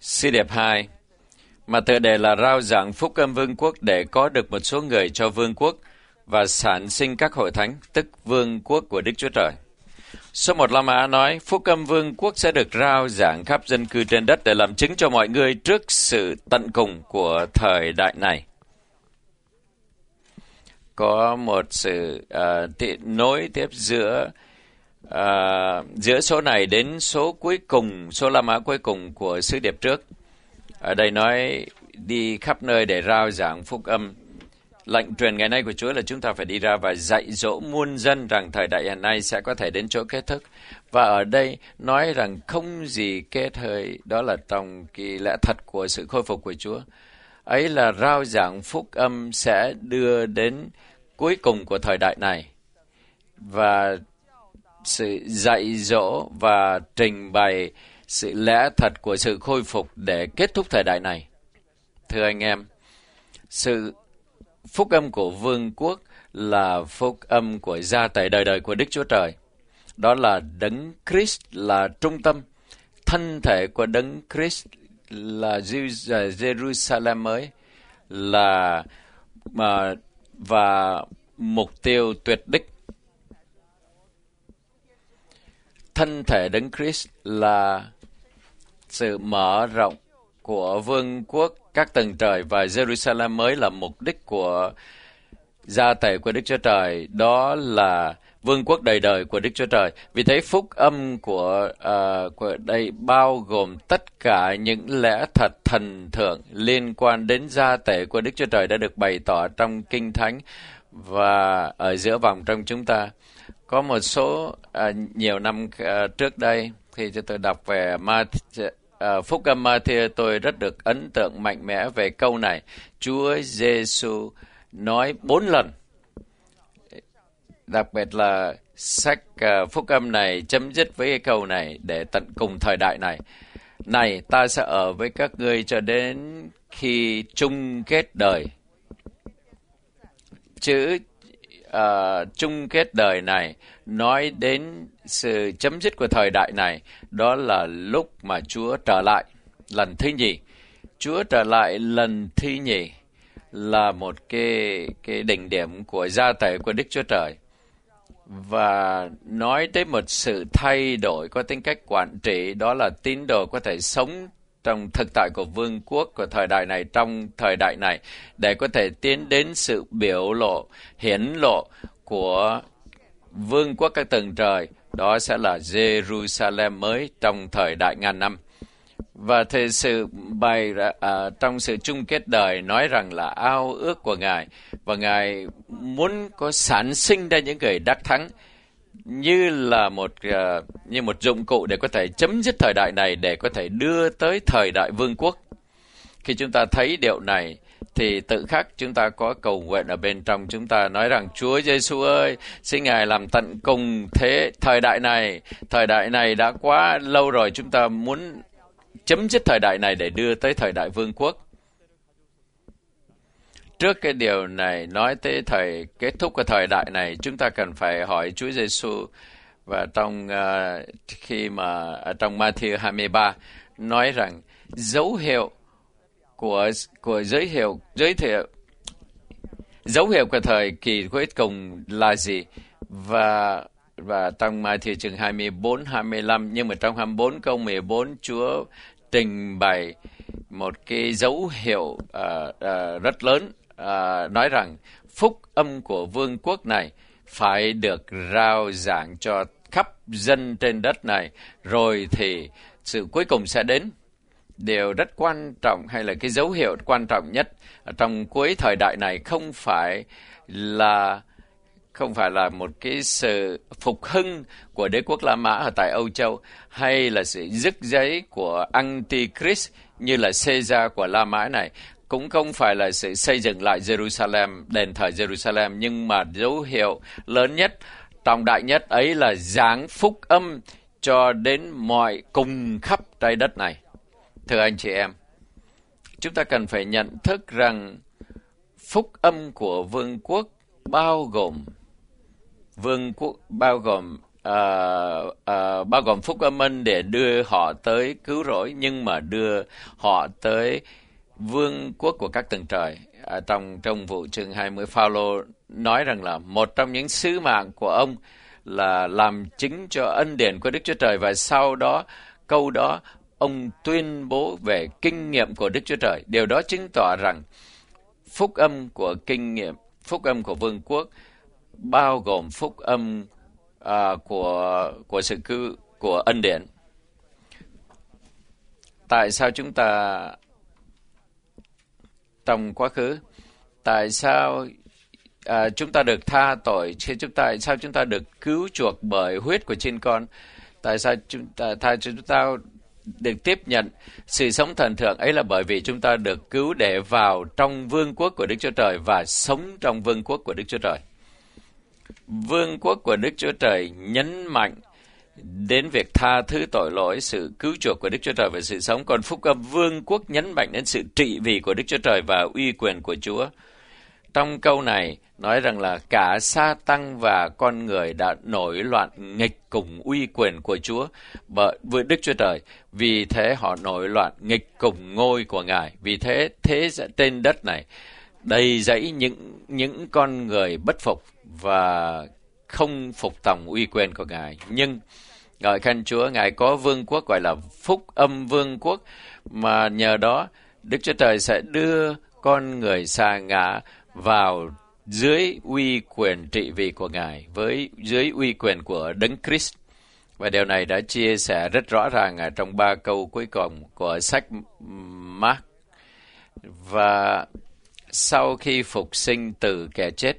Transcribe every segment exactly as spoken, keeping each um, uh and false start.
Sứ điệp hai, mà tựa đề là rao giảng phúc âm vương quốc để có được một số người cho vương quốc và sản sinh các hội thánh, tức vương quốc của Đức Chúa Trời. Số một La Mã nói, phúc âm vương quốc sẽ được rao giảng khắp dân cư trên đất để làm chứng cho mọi người trước sự tận cùng của thời đại này. Có một sự uh, t- nối tiếp giữa uh, giữa số này đến số cuối cùng, số La Mã cuối cùng của sứ điệp trước. Ở đây nói đi khắp nơi để rao giảng phúc âm. Lệnh truyền ngày nay của Chúa là chúng ta phải đi ra và dạy dỗ muôn dân rằng thời đại hiện nay sẽ có thể đến chỗ kết thúc. Và ở đây nói rằng không gì kết thời, đó là trong cái lẽ thật của sự khôi phục của Chúa. Ấy là rao giảng phúc âm sẽ đưa đến cuối cùng của thời đại này. Và sự dạy dỗ và trình bày sự lẽ thật của sự khôi phục để kết thúc thời đại này. Thưa anh em, sự phúc âm của vương quốc là phúc âm của gia tài đời đời của Đức Chúa Trời. Đó là Đấng Christ là trung tâm. Thân thể của Đấng Christ là Jerusalem mới là mà và mục tiêu tuyệt đích. Thân thể Đấng Christ là sự mở rộng của vương quốc các tầng trời, và Jerusalem mới là mục đích của gia tài của Đức Chúa Trời. Đó là vương quốc đời đời của Đức Chúa Trời. Vì thế phúc âm của, uh, của đây bao gồm tất cả những lẽ thật thần thượng liên quan đến gia tài của Đức Chúa Trời đã được bày tỏ trong Kinh Thánh và ở giữa vòng trong chúng ta. Có một số uh, nhiều năm uh, trước đây, khi cho tôi đọc về Matthew, uh, Phúc âm Matthew, tôi rất được ấn tượng mạnh mẽ về câu này. Chúa Giêsu nói bốn lần. Đặc biệt là sách uh, Phúc âm này chấm dứt với cái câu này để tận cùng thời đại này. Này, ta sẽ ở với các ngươi cho đến khi chung kết đời. Chữ uh, chung kết đời này nói đến sự chấm dứt của thời đại này. Đó là lúc mà Chúa trở lại lần thứ nhì. Chúa trở lại lần thứ nhì là một cái, cái đỉnh điểm của gia tài của Đức Chúa Trời. Và nói tới một sự thay đổi có tính cách quản trị, đó là tín đồ có thể sống trong thực tại của vương quốc của thời đại này, trong thời đại này, để có thể tiến đến sự biểu lộ, hiển lộ của vương quốc các tầng trời. Đó sẽ là Jerusalem mới trong thời đại ngàn năm. Và thì sự bày ra, à, trong sự chung kết đời nói rằng là ao ước của Ngài, và Ngài muốn có sản sinh ra những người đắc thắng như là một uh, như một dụng cụ để có thể chấm dứt thời đại này, để có thể đưa tới thời đại vương quốc. Khi chúng ta thấy điều này thì tự khắc chúng ta có cầu nguyện ở bên trong chúng ta, nói rằng Chúa Giêsu ơi, xin Ngài làm tận cùng thế thời đại này. Thời đại này đã quá lâu rồi, chúng ta muốn chấm dứt thời đại này để đưa tới thời đại vương quốc. Trước cái điều này nói tới thời kết thúc của thời đại này, chúng ta cần phải hỏi Chúa Giêsu. Và trong uh, khi mà ở trong Matthew hai mươi ba nói rằng dấu hiệu của của giới hiệu giới thiệu dấu hiệu của thời kỳ cuối cùng là gì? Và và trong Matthew chương hai mươi bốn hai mươi lăm, nhưng mà trong hai mươi bốn câu mười bốn, Chúa trình bày một cái dấu hiệu uh, uh, rất lớn, uh, nói rằng phúc âm của vương quốc này phải được rao giảng cho khắp dân trên đất này, rồi thì sự cuối cùng sẽ đến. Điều rất quan trọng, hay là cái dấu hiệu quan trọng nhất trong cuối thời đại này không phải là không phải là một cái sự phục hưng của đế quốc La Mã ở tại Âu Châu, hay là sự dứt giấy của Antichrist như là Caesar của La Mã này, cũng không phải là sự xây dựng lại Jerusalem, đền thờ Jerusalem, nhưng mà dấu hiệu lớn nhất, trọng đại nhất ấy là giảng phúc âm cho đến mọi cùng khắp trái đất này. Thưa anh chị em, chúng ta cần phải nhận thức rằng phúc âm của vương quốc bao gồm vương quốc bao gồm uh, uh, bao gồm phúc âm ân để đưa họ tới cứu rỗi, nhưng mà đưa họ tới vương quốc của các tầng trời. À, trong trong vụ chương hai mươi, Phao-lô nói rằng là một trong những sứ mạng của ông là làm chứng cho ân điển của Đức Chúa Trời, và sau đó câu đó ông tuyên bố về kinh nghiệm của Đức Chúa Trời. Điều đó chứng tỏ rằng phúc âm của kinh nghiệm, phúc âm của vương quốc bao gồm phúc âm à, của của sự cứu của ân điển. Tại sao chúng ta trong quá khứ, tại sao à, chúng ta được tha tội, khi chúng ta, tại sao chúng ta được cứu chuộc bởi huyết của chiên con, tại sao chúng ta, tại chúng ta được tiếp nhận sự sống thần thượng ấy, là bởi vì chúng ta được cứu để vào trong vương quốc của Đức Chúa Trời và sống trong vương quốc của Đức Chúa Trời. Vương quốc của Đức Chúa Trời nhấn mạnh đến việc tha thứ tội lỗi, sự cứu chuộc của Đức Chúa Trời và sự sống. Còn phúc âm vương quốc nhấn mạnh đến sự trị vì của Đức Chúa Trời và uy quyền của Chúa. Trong câu này nói rằng là cả Sa-tăng và con người đã nổi loạn nghịch cùng uy quyền của Chúa bởi với Đức Chúa Trời. Vì thế họ nổi loạn nghịch cùng ngôi của Ngài. Vì thế thế trên đất này đầy dẫy những những con người bất phục và không phục tòng uy quyền của Ngài. Nhưng ngợi khen Chúa, Ngài có vương quốc gọi là phúc âm vương quốc, mà nhờ đó Đức Chúa Trời sẽ đưa con người sa ngã vào dưới uy quyền trị vì của Ngài, với dưới uy quyền của Đấng Christ. Và điều này đã chia sẻ rất rõ ràng ở trong ba câu cuối cùng của sách Mark. Và sau khi phục sinh từ kẻ chết,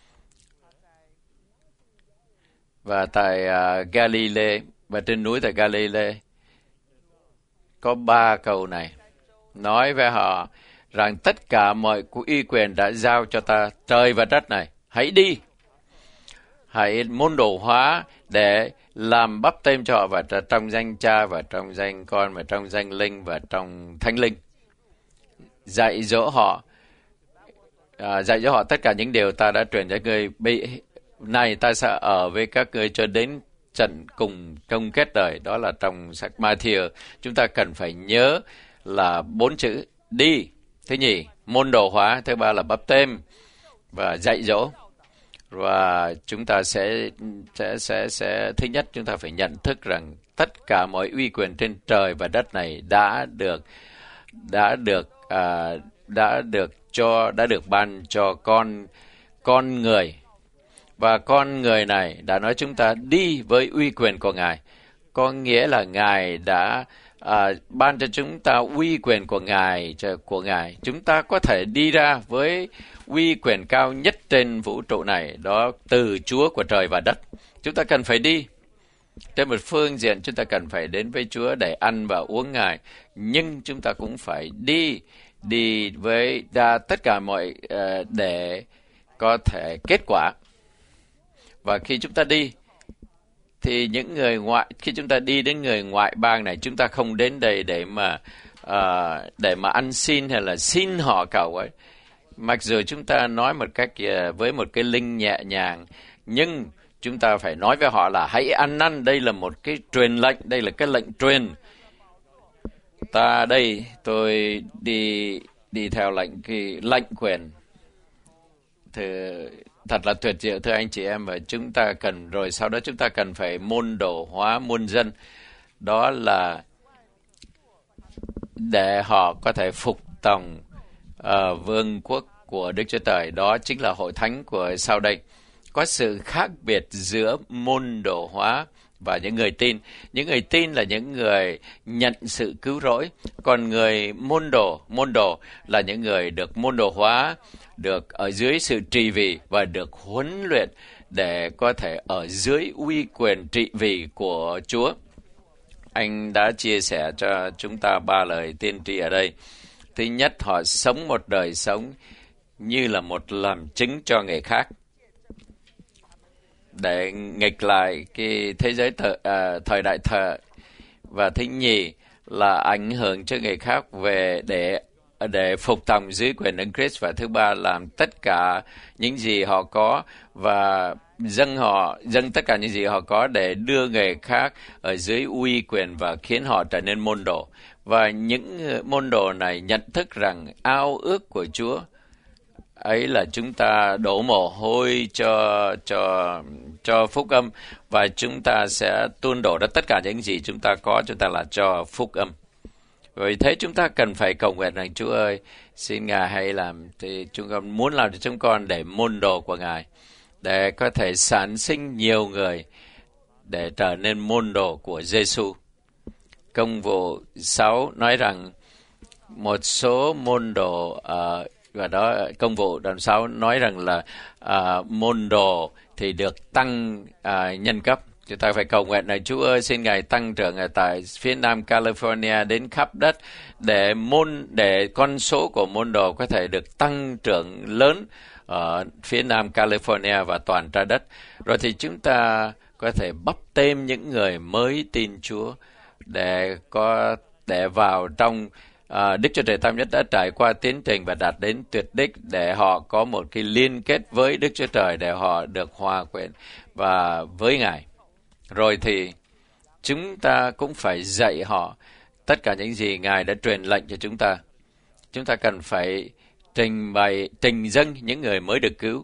và tại uh, Galilee, và trên núi tại Galilee, có ba câu này nói với họ rằng tất cả mọi uy quyền đã giao cho ta, trời và đất này. Hãy đi, hãy môn đồ hóa để làm báp têm cho họ, và trong danh Cha và trong danh Con và trong danh Linh và trong Thánh Linh. Dạy dỗ họ, à, dạy dỗ họ tất cả những điều ta đã truyền cho ngươi. Bị này ta sẽ ở với các ngươi cho đến trận cùng công kết đời. Đó là trong sách Ma-thi-ơ. Chúng ta cần phải nhớ là bốn chữ đi, thứ nhì môn đồ hóa, thứ ba là báp têm và dạy dỗ. Và chúng ta sẽ sẽ sẽ sẽ thứ nhất, chúng ta phải nhận thức rằng tất cả mọi uy quyền trên trời và đất này đã được đã được à, đã được cho đã được ban cho con con người. Và con người này đã nói chúng ta đi với uy quyền của Ngài. Có nghĩa là Ngài đã à, ban cho chúng ta uy quyền của Ngài, của Ngài. Chúng ta có thể đi ra với uy quyền cao nhất trên vũ trụ này, đó từ Chúa của trời và đất. Chúng ta cần phải đi. Trên một phương diện, chúng ta cần phải đến với Chúa để ăn và uống Ngài. Nhưng chúng ta cũng phải đi, đi với đa, tất cả mọi uh, để có thể kết quả. Và khi chúng ta đi, thì những người ngoại, khi chúng ta đi đến người ngoại bang này, chúng ta không đến đây để mà uh, để mà ăn xin hay là xin họ cầu ấy. Mặc dù chúng ta nói một cách uh, với một cái linh nhẹ nhàng, nhưng chúng ta phải nói với họ là hãy ăn năn. Đây là một cái truyền lệnh, đây là cái lệnh truyền. Ta đây, tôi đi đi theo lệnh cái lệnh quyền. Thì thật là tuyệt diệu, thưa anh chị em. Và chúng ta cần, rồi sau đó chúng ta cần phải môn đồ hóa muôn dân. Đó là để họ có thể phục tòng uh, vương quốc của Đức Chúa Trời. Đó chính là hội thánh của sau đây. Có sự khác biệt giữa môn đồ hóa và những người tin. Những người tin là những người nhận sự cứu rỗi. Còn người môn đồ, môn đồ là những người được môn đồ hóa, được ở dưới sự trị vì và được huấn luyện để có thể ở dưới uy quyền trị vì của Chúa. Anh đã chia sẻ cho chúng ta ba lời tiên tri ở đây. Thứ nhất, họ sống một đời sống như là một làm chứng cho người khác, để nghịch lại cái thế giới thời, à, thời đại thờ. Và thứ nhì là ảnh hưởng cho người khác về để để phục tòng dưới quyền Đấng Christ. Và thứ ba, làm tất cả những gì họ có và dâng họ, dâng tất cả những gì họ có để đưa người khác ở dưới uy quyền và khiến họ trở nên môn đồ. Và những môn đồ này nhận thức rằng ao ước của Chúa ấy là chúng ta đổ mồ hôi cho cho cho phúc âm, và chúng ta sẽ tuôn đổ ra tất cả những gì chúng ta có, chúng ta là cho phúc âm. Vì thế chúng ta cần phải cầu nguyện rằng Chúa ơi, xin Ngài hãy làm thì chúng con muốn làm cho chúng con để môn đồ của Ngài, để có thể sản sinh nhiều người để trở nên môn đồ của Giêsu. Công vụ sáu nói rằng một số môn đồ uh, và đó công vụ đoạn sáu nói rằng là uh, môn đồ thì được tăng uh, nhân cấp. Chúng ta phải cầu nguyện này, Chúa ơi, xin Ngài tăng trưởng ở tại phía Nam California đến khắp đất, để môn để con số của môn đồ có thể được tăng trưởng lớn ở phía Nam California và toàn trái đất. Rồi thì chúng ta có thể bắp tên những người mới tin Chúa để có để vào trong uh, Đức Chúa Trời Tam Nhất đã trải qua tiến trình và đạt đến tuyệt đích, để họ có một cái liên kết với Đức Chúa Trời, để họ được hòa quyện và với Ngài. Rồi thì chúng ta cũng phải dạy họ tất cả những gì Ngài đã truyền lệnh cho chúng ta. Chúng ta cần phải trình bày, trình dâng những người mới được cứu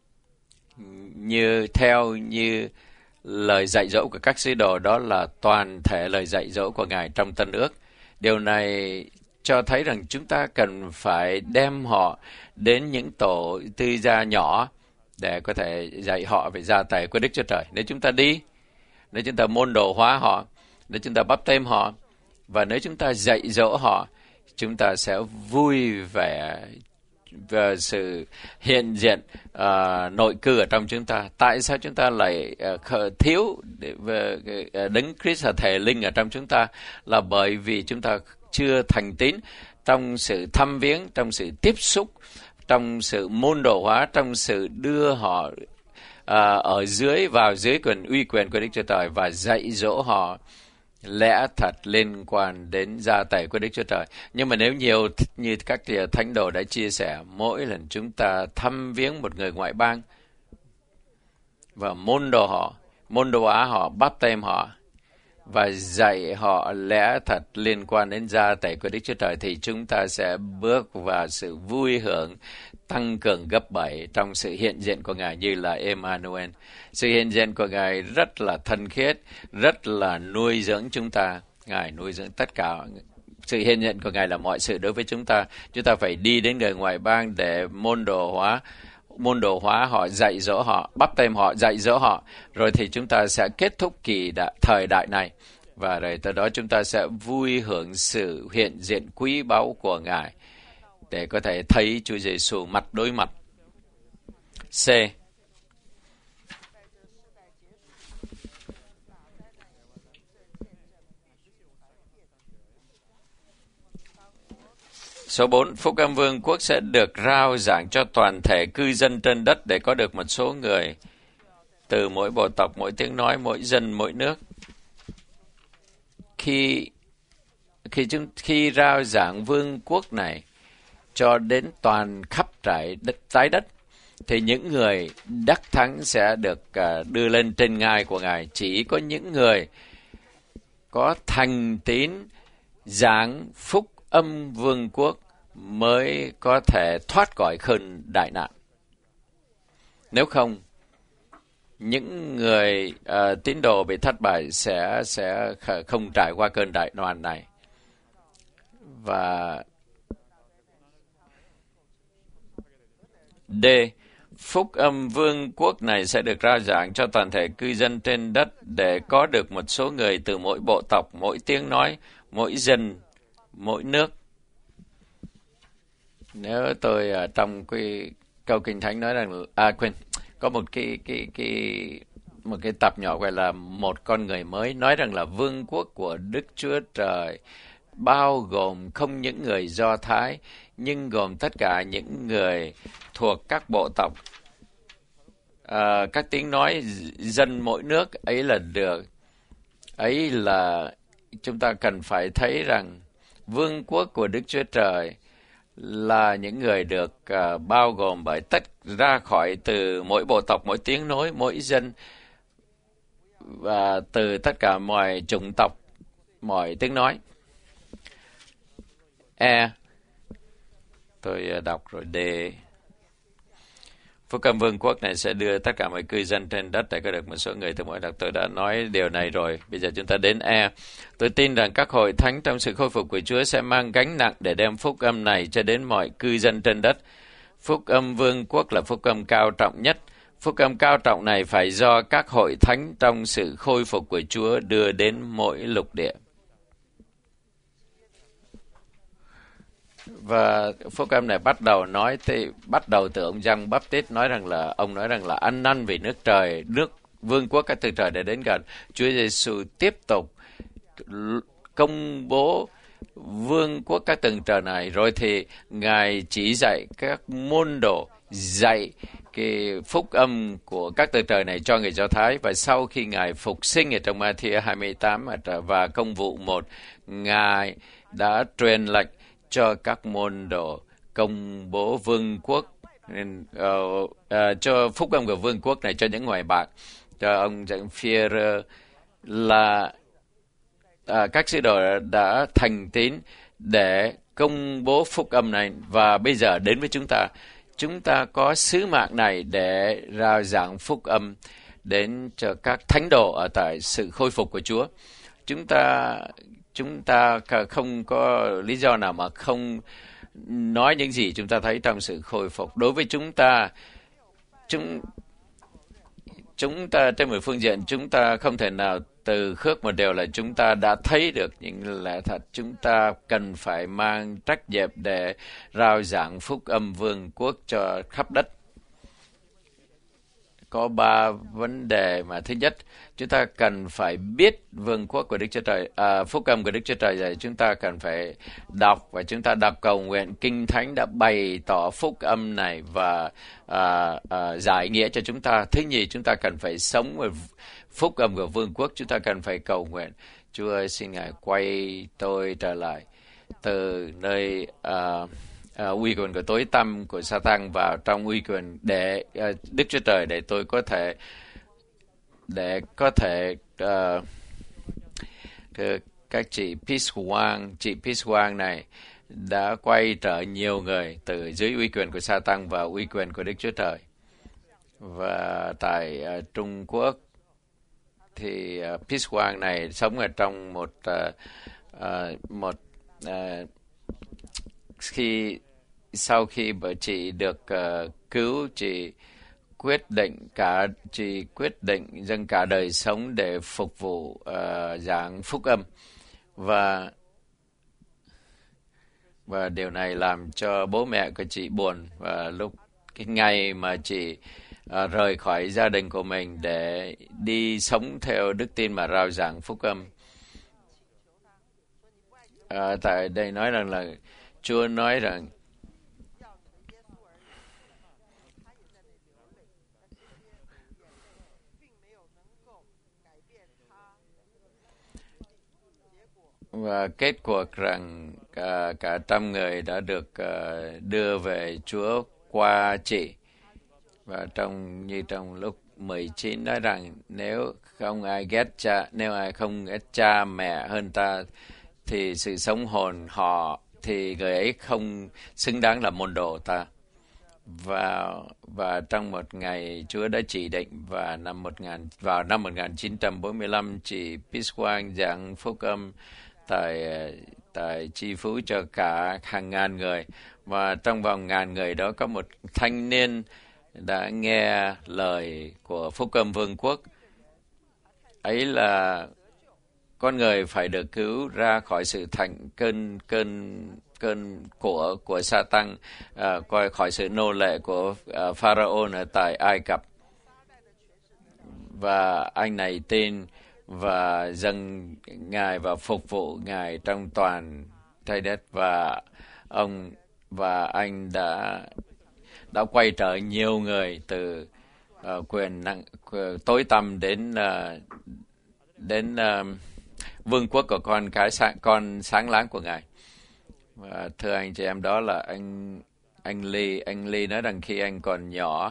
như theo như lời dạy dỗ của các sứ đồ, đó là toàn thể lời dạy dỗ của Ngài trong Tân Ước. Điều này cho thấy rằng chúng ta cần phải đem họ đến những tổ tư gia nhỏ để có thể dạy họ về gia tài của Đức Chúa Trời. Nếu chúng ta đi, nếu chúng ta môn đồ hóa họ, nếu chúng ta báp têm họ, và nếu chúng ta dạy dỗ họ, chúng ta sẽ vui vẻ về sự hiện diện uh, nội cư ở trong chúng ta. Tại sao chúng ta lại uh, thiếu về uh, Đấng Christ là thể linh ở trong chúng ta? Là bởi vì chúng ta chưa thành tín trong sự thăm viếng, trong sự tiếp xúc, trong sự môn đồ hóa, trong sự đưa họ uh, ở dưới vào dưới quyền uy quyền của Đức Chúa Trời và dạy dỗ họ lẽ thật liên quan đến gia tài của Đức Chúa Trời. Nhưng mà nếu nhiều như các thánh đồ đã chia sẻ, mỗi lần chúng ta thăm viếng một người ngoại bang và môn đồ họ, môn đồ hóa họ, báp têm họ và dạy họ lẽ thật liên quan đến gia tài của Đức Chúa Trời, thì chúng ta sẽ bước vào sự vui hưởng tăng cường gấp bảy trong sự hiện diện của Ngài như là Emmanuel. Sự hiện diện của Ngài rất là thân khiết, rất là nuôi dưỡng chúng ta. Ngài nuôi dưỡng tất cả. Sự hiện diện của Ngài là mọi sự đối với chúng ta. Chúng ta phải đi đến người ngoại bang để môn đồ hóa, môn đồ hóa họ, dạy dỗ họ, báp têm họ, dạy dỗ họ. Rồi thì chúng ta sẽ kết thúc kỳ đại, thời đại này. Và rồi từ đó chúng ta sẽ vui hưởng sự hiện diện quý báu của Ngài, để có thể thấy Chúa Giêsu mặt đối mặt. C. Số bốn. Phúc âm Vương quốc sẽ được rao giảng cho toàn thể cư dân trên đất, để có được một số người từ mỗi bộ tộc, mỗi tiếng nói, mỗi dân, mỗi nước. Khi khi chúng khi rao giảng vương quốc này cho đến toàn khắp trải đất trái đất, thì những người đắc thắng sẽ được uh, đưa lên trên ngai của Ngài. Chỉ có những người có thành tín giảng phúc âm vương quốc mới có thể thoát khỏi cơn đại nạn. Nếu không, những người uh, tín đồ bị thất bại sẽ sẽ không trải qua cơn đại nạn này. Và D. Phúc âm vương quốc này sẽ được rao giảng cho toàn thể cư dân trên đất, để có được một số người từ mỗi bộ tộc, mỗi tiếng nói, mỗi dân, mỗi nước. Nếu tôi ở trong cái câu Kinh Thánh nói rằng à quên, có một cái cái cái một cái tập nhỏ gọi là một con người mới, nói rằng là vương quốc của Đức Chúa Trời bao gồm không những người Do Thái, nhưng gồm tất cả những người thuộc các bộ tộc, à, các tiếng nói, dân mỗi nước ấy là được. Ấy là chúng ta cần phải thấy rằng vương quốc của Đức Chúa Trời là những người được uh, bao gồm bởi tất ra khỏi từ mỗi bộ tộc, mỗi tiếng nói, mỗi dân, và từ tất cả mọi chủng tộc, mọi tiếng nói. E, tôi đọc rồi. D, phúc âm vương quốc này sẽ đưa tất cả mọi cư dân trên đất để có được một số người từ mỗi đặc. Tôi đã nói điều này rồi. Bây giờ chúng ta đến E. Tôi tin rằng các hội thánh trong sự khôi phục của Chúa sẽ mang gánh nặng để đem phúc âm này cho đến mọi cư dân trên đất. Phúc âm vương quốc là phúc âm cao trọng nhất. Phúc âm cao trọng này phải do các hội thánh trong sự khôi phục của Chúa đưa đến mỗi lục địa. Và phúc âm này bắt đầu nói thì bắt đầu từ ông Giăng Baptist, nói rằng là ông nói rằng là ăn năn vì nước trời, nước vương quốc các từ trời để đến gần. Chúa Giêsu tiếp tục công bố vương quốc các tầng trời này, rồi thì Ngài chỉ dạy các môn đồ dạy cái phúc âm của các tầng trời này cho người Do Thái. Và sau khi Ngài phục sinh ở trong Ma-thi-ơ hai mươi tám và công vụ một, Ngài đã truyền lệnh cho các môn đồ công bố vương quốc, uh, uh, cho phúc âm của vương quốc này cho những ngoại bang. Cho ông giảng Phi-e-rơ là uh, các sứ đồ đã thành tín để công bố phúc âm này, và bây giờ đến với chúng ta. Chúng ta có sứ mạng này để rao giảng phúc âm đến cho các thánh đồ ở tại sự khôi phục của Chúa. Chúng ta chúng ta không có lý do nào mà không nói những gì chúng ta thấy trong sự khôi phục. Đối với chúng ta, chúng chúng ta trên một phương diện chúng ta không thể nào từ khước một điều là chúng ta đã thấy được những lẽ thật. Chúng ta cần phải mang trách nhiệm để rao giảng phúc âm vương quốc cho khắp đất. Có ba vấn đề mà thứ nhất, chúng ta cần phải biết vương quốc của Đức Chúa Trời, à, phúc âm của Đức Chúa Trời rồi chúng ta cần phải đọc, và chúng ta đọc cầu nguyện. Kinh Thánh đã bày tỏ phúc âm này và à, à, giải nghĩa cho chúng ta. Thứ nhì, chúng ta cần phải sống với phúc âm của vương quốc. Chúng ta cần phải cầu nguyện: Chúa ơi, xin Ngài quay tôi trở lại từ nơi uh, uh, uy quyền của tối tăm của Sa-tan vào trong uy quyền để uh, Đức Chúa Trời, để tôi có thể để có thể uh, các chị Peace Wang, chị Peace Wang này đã quay trở nhiều người từ dưới uy quyền của Sa-tan vào uy quyền của Đức Chúa Trời. Và tại uh, Trung Quốc thì uh, Peace Wang này sống ở trong một uh, uh, một uh, khi sau khi bởi chị được uh, cứu, chị quyết định cả chị quyết định dâng cả đời sống để phục vụ uh, giảng phúc âm, và và điều này làm cho bố mẹ của chị buồn. Và lúc cái ngày mà chị uh, rời khỏi gia đình của mình để đi sống theo đức tin mà rao giảng phúc âm, uh, tại đây nói rằng là Chúa nói rằng và kết cuộc rằng cả, cả trăm người đã được uh, đưa về Chúa qua chị. Và trong như trong lúc mười chín nói rằng nếu không ai ghét cha, nếu ai không ghét cha mẹ hơn ta, thì sự sống hồn họ thì người ấy không xứng đáng là môn đồ ta. Và và trong một ngày Chúa đã chỉ định, và năm một nghìn vào năm một nghìn chín trăm bốn mươi lăm, chị Peace Wang giảng phúc âm tại tại Chi Phú cho cả hàng ngàn người. Và trong vòng ngàn người đó có một thanh niên đã nghe lời của phúc âm vương quốc. Ấy là con người phải được cứu ra khỏi sự thành cơn cơn cơn của của Sa-tan, uh, khỏi sự nô lệ của uh, Pharaoh ở tại Ai Cập. Và anh này tin và dâng Ngài và phục vụ Ngài trong toàn trái đất, và ông và anh đã đã quay trở nhiều người từ uh, quyền năng uh, tối tăm đến uh, đến uh, vương quốc của con cái sáng, con sáng láng của Ngài. Và thưa anh chị em, đó là anh anh Ly. Anh Ly nói rằng khi anh còn nhỏ,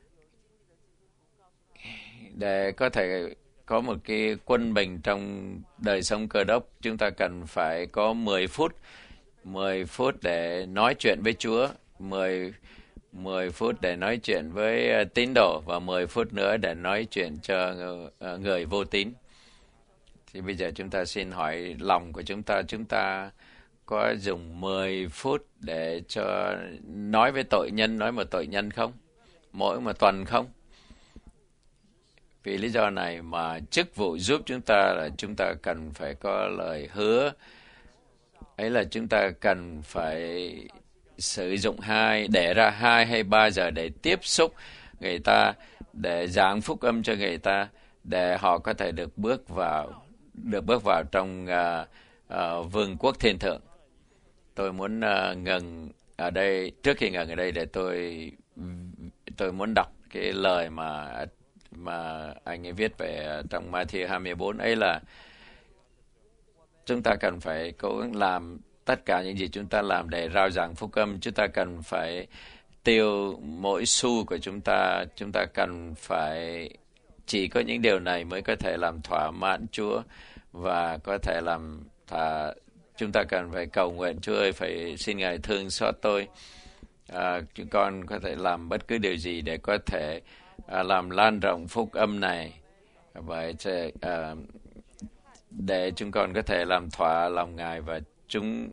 để có thể có một cái quân bình trong đời sống Cơ Đốc, chúng ta cần phải có mười phút, mười phút để nói chuyện với Chúa, mười, mười phút để nói chuyện với uh, tín đồ, và mười phút nữa để nói chuyện cho uh, người vô tín. Thì bây giờ chúng ta xin hỏi lòng của chúng ta, chúng ta có dùng mười phút để cho nói với tội nhân, nói một tội nhân không? Mỗi một tuần không? Vì lý do này mà chức vụ giúp chúng ta là chúng ta cần phải có lời hứa. Ấy là chúng ta cần phải sử dụng hai, để ra hai hay ba giờ để tiếp xúc người ta, để giảng phúc âm cho người ta, để họ có thể được bước vào, được bước vào trong uh, uh, vương quốc thiên thượng. Tôi muốn uh, ngừng ở đây, trước khi ngừng ở đây, để tôi tôi muốn đọc cái lời mà mà anh ấy viết về trong Ma-thi-ơ hai mươi bốn. Ấy là chúng ta cần phải cố gắng làm tất cả những gì chúng ta làm để rao giảng phúc âm. Chúng ta cần phải tiêu mỗi xu của chúng ta. Chúng ta cần phải, chỉ có những điều này mới có thể làm thỏa mãn Chúa, và có thể làm thỏa. Chúng ta cần phải cầu nguyện, Chúa ơi, phải xin Ngài thương xót tôi. À, chúng con có thể làm bất cứ điều gì để có thể à, làm lan rộng phúc âm này, và à, để chúng con có thể làm thỏa lòng Ngài. Và chúng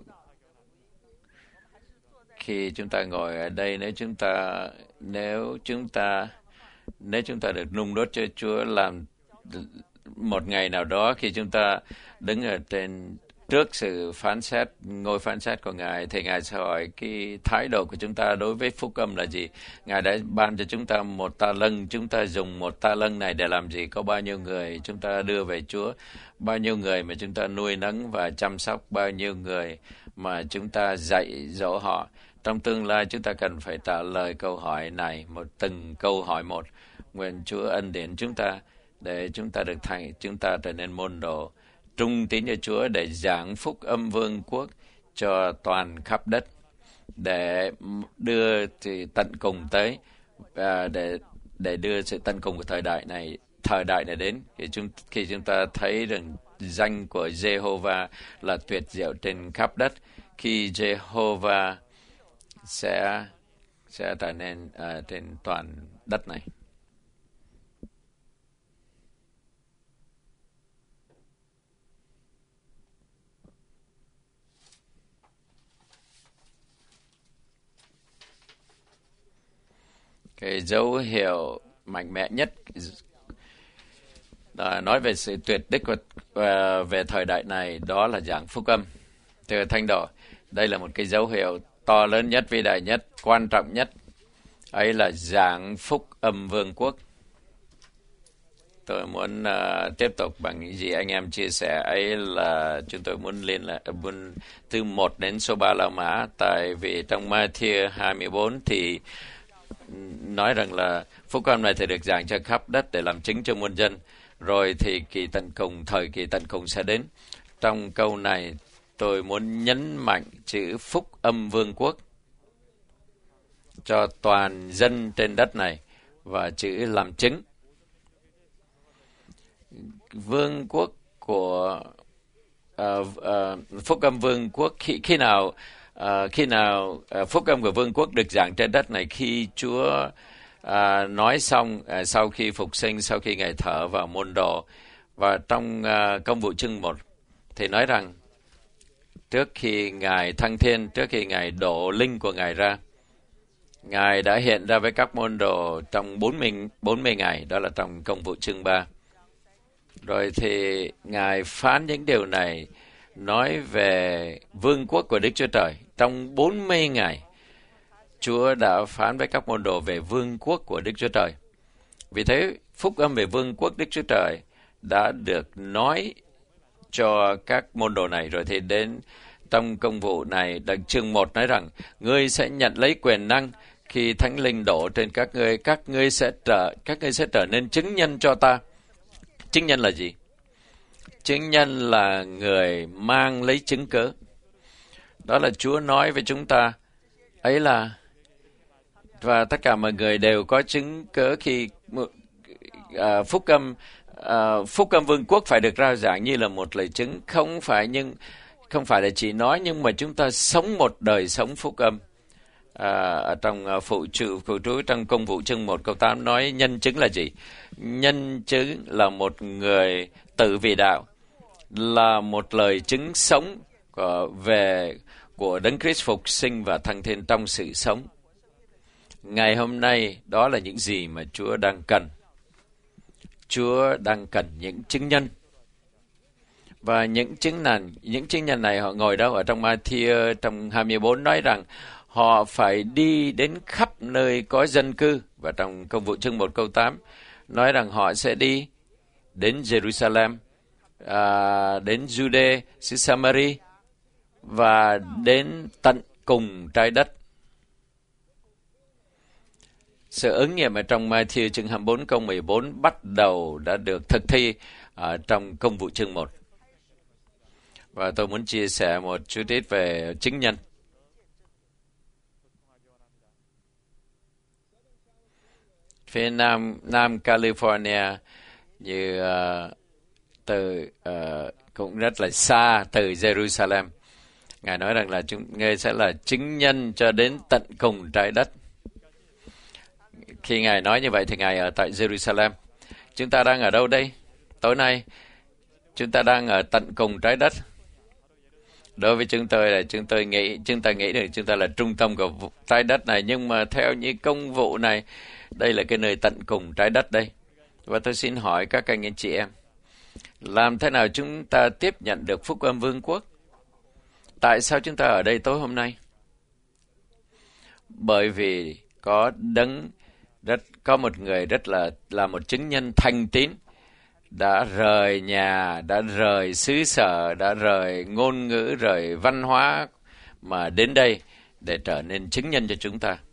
khi chúng ta ngồi ở đây, nếu chúng ta nếu chúng ta nếu chúng ta được nung đốt cho Chúa, làm một ngày nào đó khi chúng ta đứng ở trên trước sự phán xét, ngôi phán xét của Ngài, thì Ngài sẽ hỏi cái thái độ của chúng ta đối với phúc âm là gì. Ngài đã ban cho chúng ta một ta lân, chúng ta dùng một ta lân này để làm gì? Có bao nhiêu người chúng ta đưa về Chúa, bao nhiêu người mà chúng ta nuôi nấng và chăm sóc, bao nhiêu người mà chúng ta dạy dỗ họ. Trong tương lai chúng ta cần phải trả lời câu hỏi này, một từng câu hỏi một. Nguyện Chúa ân điển chúng ta để chúng ta được thành, chúng ta trở nên môn đồ trung tín cho Chúa, để giảng phúc âm vương quốc cho toàn khắp đất, để đưa thì tận cùng tới, và để để đưa sự tận cùng của thời đại này, thời đại này đến. Khi chúng khi chúng ta thấy rằng danh của Jehovah là tuyệt diệu trên khắp đất, khi Jehovah sẽ sẽ trở nên uh, trên toàn đất này. Cái dấu hiệu mạnh mẽ nhất là nói về sự tuyệt đích của, uh, về thời đại này, đó là giảng phúc âm. Thưa Thánh Đồ, đây là một cái dấu hiệu to lớn nhất, vĩ đại nhất, quan trọng nhất. Ấy là giảng phúc âm vương quốc. Tôi muốn uh, tiếp tục bằng những gì anh em chia sẻ. Ấy là chúng tôi muốn lên là muốn từ một đến số ba La Mã. Tại vì trong Ma-thi-ơ hai mươi bốn thì nói rằng là phúc âm này thì được giảng cho khắp đất để làm chứng cho muôn dân. Rồi thì kỳ tận cùng, thời kỳ tận cùng sẽ đến. Trong câu này tôi muốn nhấn mạnh chữ phúc âm vương quốc cho toàn dân trên đất này, và chữ làm chứng. Vương quốc của uh, uh, phúc âm vương quốc khi khi nào uh, khi nào uh, phúc âm của vương quốc được giảng trên đất này, khi Chúa uh, nói xong, uh, sau khi phục sinh, sau khi Ngài thở vào môn đồ. Và trong uh, Công vụ chương một thì nói rằng trước khi Ngài thăng thiên, trước khi Ngài đổ linh của Ngài ra, Ngài đã hiện ra với các môn đồ trong bốn mươi ngày, đó là trong Công vụ chương ba. Rồi thì Ngài phán những điều này, nói về vương quốc của Đức Chúa Trời. Trong bốn mươi ngày, Chúa đã phán với các môn đồ về vương quốc của Đức Chúa Trời. Vì thế, phúc âm về vương quốc Đức Chúa Trời đã được nói cho các môn đồ này. Rồi thì đến trong công vụ này, đằng chương một nói rằng, ngươi sẽ nhận lấy quyền năng khi Thánh Linh đổ trên các ngươi, các ngươi sẽ trở các ngươi sẽ trở nên chứng nhân cho ta. Chứng nhân là gì? Chứng nhân là người mang lấy chứng cớ. Đó là Chúa nói với chúng ta. Ấy là, và tất cả mọi người đều có chứng cớ khi uh, phúc âm uh, phúc âm vương quốc phải được rao giảng như là một lời chứng, không phải nhưng không phải là chỉ nói, nhưng mà chúng ta sống một đời sống phúc âm. À, ở trong uh, phụ trữ phụ trú trong Công vụ chương một câu tám nói nhân chứng là gì? Nhân chứng là một người tự vì đạo, là một lời chứng sống của, về của Đấng Christ phục sinh và thăng thiên trong sự sống. Ngày hôm nay đó là những gì mà Chúa đang cần. Chúa đang cần những chứng nhân. Và những chứng này, những chứng nhân này họ ngồi đâu? Ở trong Ma-thi-ơ trong hai mươi bốn nói rằng họ phải đi đến khắp nơi có dân cư. Và trong Công vụ chương một câu tám nói rằng họ sẽ đi đến Jerusalem, à, đến Jude, xứ Samari và đến tận cùng trái đất. Sự ứng nghiệm ở trong Ma-thi-ơ chương hai mươi bốn câu mười bốn bắt đầu đã được thực thi ở trong Công vụ chương một. Và tôi muốn chia sẻ một chút ít về chứng nhân. Phía Nam, Nam California như uh, từ uh, cũng rất là xa từ Jerusalem. Ngài nói rằng là chúng Ngài sẽ là chứng nhân cho đến tận cùng trái đất. Khi Ngài nói như vậy thì Ngài ở tại Jerusalem. Chúng ta đang ở đâu đây? Tối nay chúng ta đang ở tận cùng trái đất. Đối với chúng tôi là chúng tôi nghĩ chúng ta nghĩ rằng chúng ta là trung tâm của trái đất này, nhưng mà theo như công vụ này, đây là cái nơi tận cùng trái đất đây. Và tôi xin hỏi các anh anh chị em, làm thế nào chúng ta tiếp nhận được phúc âm vương quốc? Tại sao chúng ta ở đây tối hôm nay? Bởi vì có đấng rất có một người rất là là một chứng nhân thành tín, đã rời nhà, đã rời xứ sở, đã rời ngôn ngữ, rời văn hóa mà đến đây để trở nên chứng nhân cho chúng ta.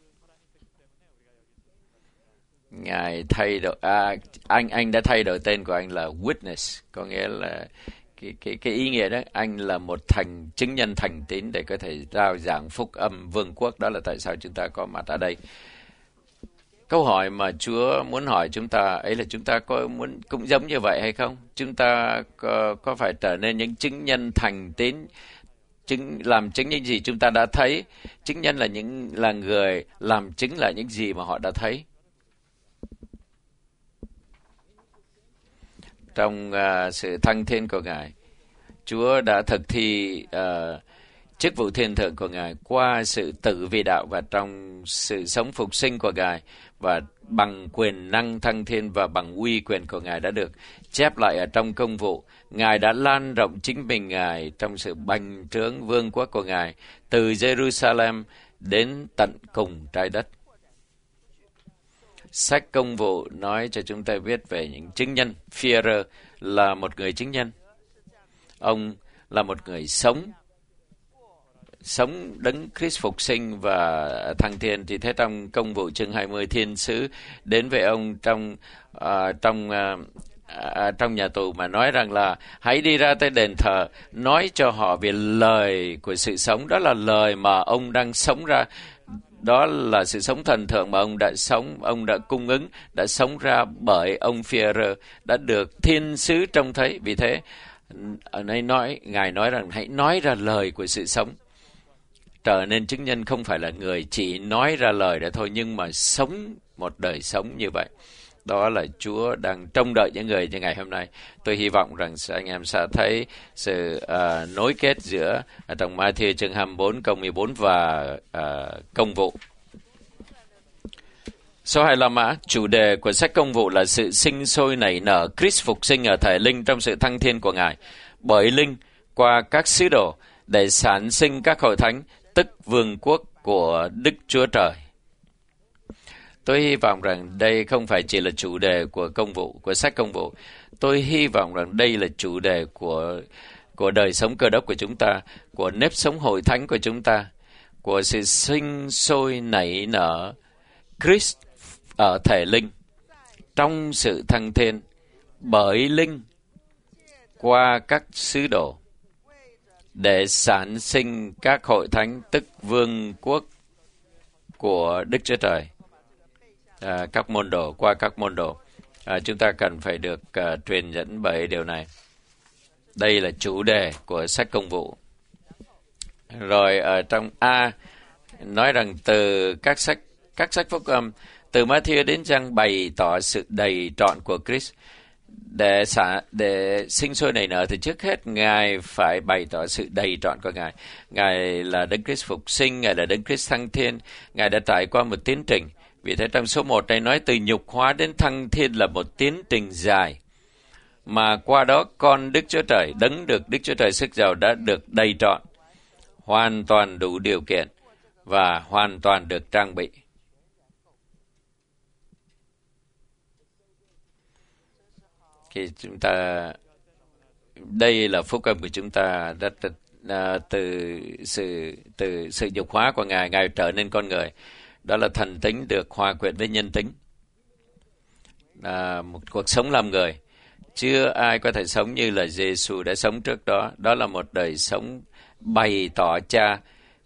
Ngài thay đổi, à, anh anh đã thay đổi tên của anh là Witness, có nghĩa là cái cái cái ý nghĩa đó, anh là một thành chứng nhân thành tín để có thể rao giảng phúc âm vương quốc. Đó là tại sao chúng ta có mặt ở đây. Câu hỏi mà Chúa muốn hỏi chúng ta ấy là chúng ta có muốn cũng giống như vậy hay không? Chúng ta có, có phải trở nên những chứng nhân thành tín, chứng làm chứng những gì chúng ta đã thấy? Chứng nhân là những là người làm chứng lại những gì mà họ đã thấy. Trong uh, sự thăng thiên của Ngài, Chúa đã thực thi uh, chức vụ thiên thượng của Ngài qua sự tự vì đạo và trong sự sống phục sinh của Ngài, và bằng quyền năng thăng thiên và bằng uy quyền của Ngài đã được chép lại ở trong công vụ. Ngài đã lan rộng chính mình Ngài trong sự bành trướng vương quốc của Ngài từ Jerusalem đến tận cùng trái đất. Sách công vụ nói cho chúng ta biết về những chứng nhân. Führer là một người chứng nhân. Ông là một người sống, sống đấng Christ phục sinh và thăng thiên. Thì thế trong công vụ chương hai mươi, thiên sứ đến với ông trong uh, trong uh, uh, trong nhà tù mà nói rằng là hãy đi ra tới đền thờ, nói cho họ về lời của sự sống. Đó là lời mà ông đang sống ra. Đó là sự sống thần thượng mà ông đã sống, ông đã cung ứng, đã sống ra bởi ông Führer, đã được thiên sứ trông thấy. Vì thế, ở đây nói, Ngài nói rằng hãy nói ra lời của sự sống. Trở nên chứng nhân không phải là người chỉ nói ra lời đó thôi, nhưng mà sống một đời sống như vậy. Đó là Chúa đang trông đợi những người như ngày hôm nay. Tôi hy vọng rằng anh em sẽ thấy sự uh, nối kết giữa ở trong Ma-thi-ơ chương hai mươi bốn câu mười bốn và uh, công vụ. Số hai mươi lăm mã, chủ đề của sách công vụ là sự sinh sôi nảy nở Christ phục sinh ở thể linh trong sự thăng thiên của Ngài, bởi linh qua các sứ đồ để sản sinh các hội thánh, tức vương quốc của Đức Chúa Trời. Tôi hy vọng rằng đây không phải chỉ là chủ đề của công vụ, của sách công vụ. Tôi hy vọng rằng đây là chủ đề của của đời sống cơ đốc của chúng ta, của nếp sống hội thánh của chúng ta, của sự sinh sôi nảy nở Christ ở thể linh trong sự thăng thiên bởi linh qua các sứ đồ để sản sinh các hội thánh, tức vương quốc của Đức Chúa Trời. À, các môn đồ, qua các môn đồ. À, chúng ta cần phải được uh, truyền dẫn bởi điều này. Đây là chủ đề của sách Công vụ. Rồi ở trong A nói rằng từ các sách các sách phúc âm, từ Ma-thi-ơ đến Giăng bày tỏ sự đầy trọn của Christ. Để xả, để sinh sôi nảy nở thì trước hết Ngài phải bày tỏ sự đầy trọn của Ngài. Ngài là Đấng Christ phục sinh, Ngài là Đấng Christ thăng thiên, Ngài đã trải qua một tiến trình. Vì thế trong số một này nói từ nhục hóa đến thăng thiên là một tiến trình dài, mà qua đó con Đức Chúa Trời, Đấng được Đức Chúa Trời sức giàu đã được đầy trọn, hoàn toàn đủ điều kiện và hoàn toàn được trang bị. Khi chúng ta, đây là phúc âm của chúng ta, rất uh, từ sự từ sự nhục hóa của Ngài, Ngài trở nên con người. Đó là thần tính được hòa quyện với nhân tính, à, một cuộc sống làm người. Chưa ai có thể sống như là Giê-xu đã sống trước đó. Đó là một đời sống bày tỏ Cha,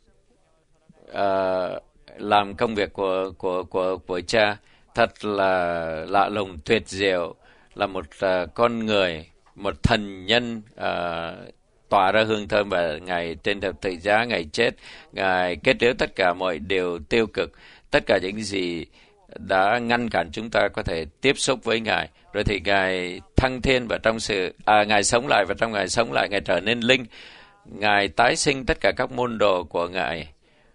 à, làm công việc của của của của Cha, thật là lạ lùng tuyệt diệu, là một uh, con người, một thần nhân uh, tỏa ra hương thơm, và Ngài trên thập tự giá, Ngài chết, Ngài kết liễu tất cả mọi điều tiêu cực, tất cả những gì đã ngăn cản chúng ta có thể tiếp xúc với Ngài. Rồi thì Ngài thăng thiên, và trong sự à, Ngài sống lại, và trong Ngài sống lại Ngài trở nên linh. Ngài tái sinh tất cả các môn đồ của Ngài,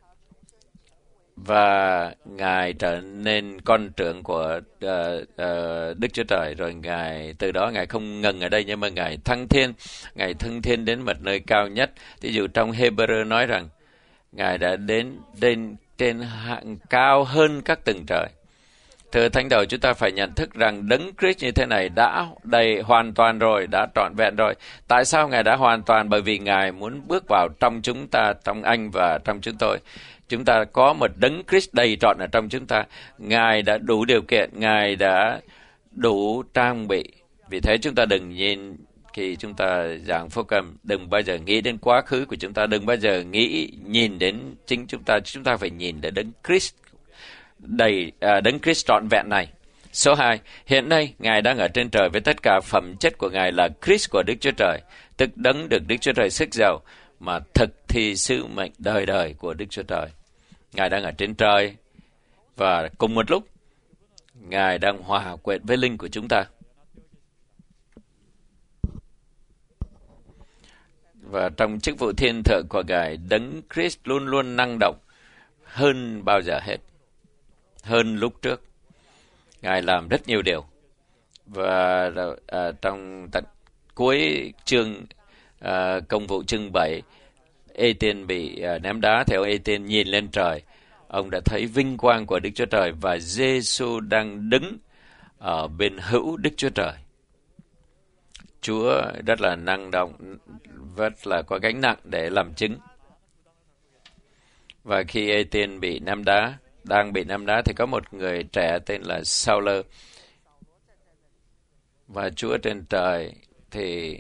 và Ngài trở nên con trưởng của uh, uh, Đức Chúa Trời. Rồi Ngài từ đó Ngài không ngừng ở đây, nhưng mà Ngài thăng thiên, Ngài thăng thiên đến một nơi cao nhất. Ví dụ trong Hebrew nói rằng Ngài đã đến đến trên hạng cao hơn các tầng trời. Thưa thánh đầu, chúng ta phải nhận thức rằng Đấng Christ như thế này đã đầy hoàn toàn rồi, đã trọn vẹn rồi. Tại sao Ngài đã hoàn toàn? Bởi vì Ngài muốn bước vào trong chúng ta, trong anh và trong chúng tôi. Chúng ta có một Đấng Christ đầy trọn ở trong chúng ta. Ngài đã đủ điều kiện, Ngài đã đủ trang bị. Vì thế chúng ta đừng nhìn, khi chúng ta giảng phúc âm, đừng bao giờ nghĩ đến quá khứ của chúng ta, đừng bao giờ nghĩ nhìn đến chính chúng ta. Chúng ta phải nhìn đến Đấng Christ đầy, à, Đấng Christ trọn vẹn này. Số hai, hiện nay Ngài đang ở trên trời với tất cả phẩm chất của Ngài là Christ của Đức Chúa Trời, tức Đấng được Đức Chúa Trời sức giàu mà thực thi sứ mệnh đời đời của Đức Chúa Trời. Ngài đang ở trên trời, và cùng một lúc Ngài đang hòa quyện với linh của chúng ta. Và trong chức vụ thiên thượng của Ngài, Đấng Christ luôn luôn năng động hơn bao giờ hết, hơn lúc trước. Ngài làm rất nhiều điều. Và à, trong tận cuối chương à, Công vụ chương bảy, Ê-tiên bị à, ném đá, theo Ê-tiên nhìn lên trời, ông đã thấy vinh quang của Đức Chúa Trời, và Giê-xu đang đứng ở bên hữu Đức Chúa Trời. Chúa rất là năng động, rất là có gánh nặng để làm chứng. Và khi Ê-tiên bị ném đá, đang bị ném đá, thì có một người trẻ tên là Sao-lơ. Và Chúa trên trời thì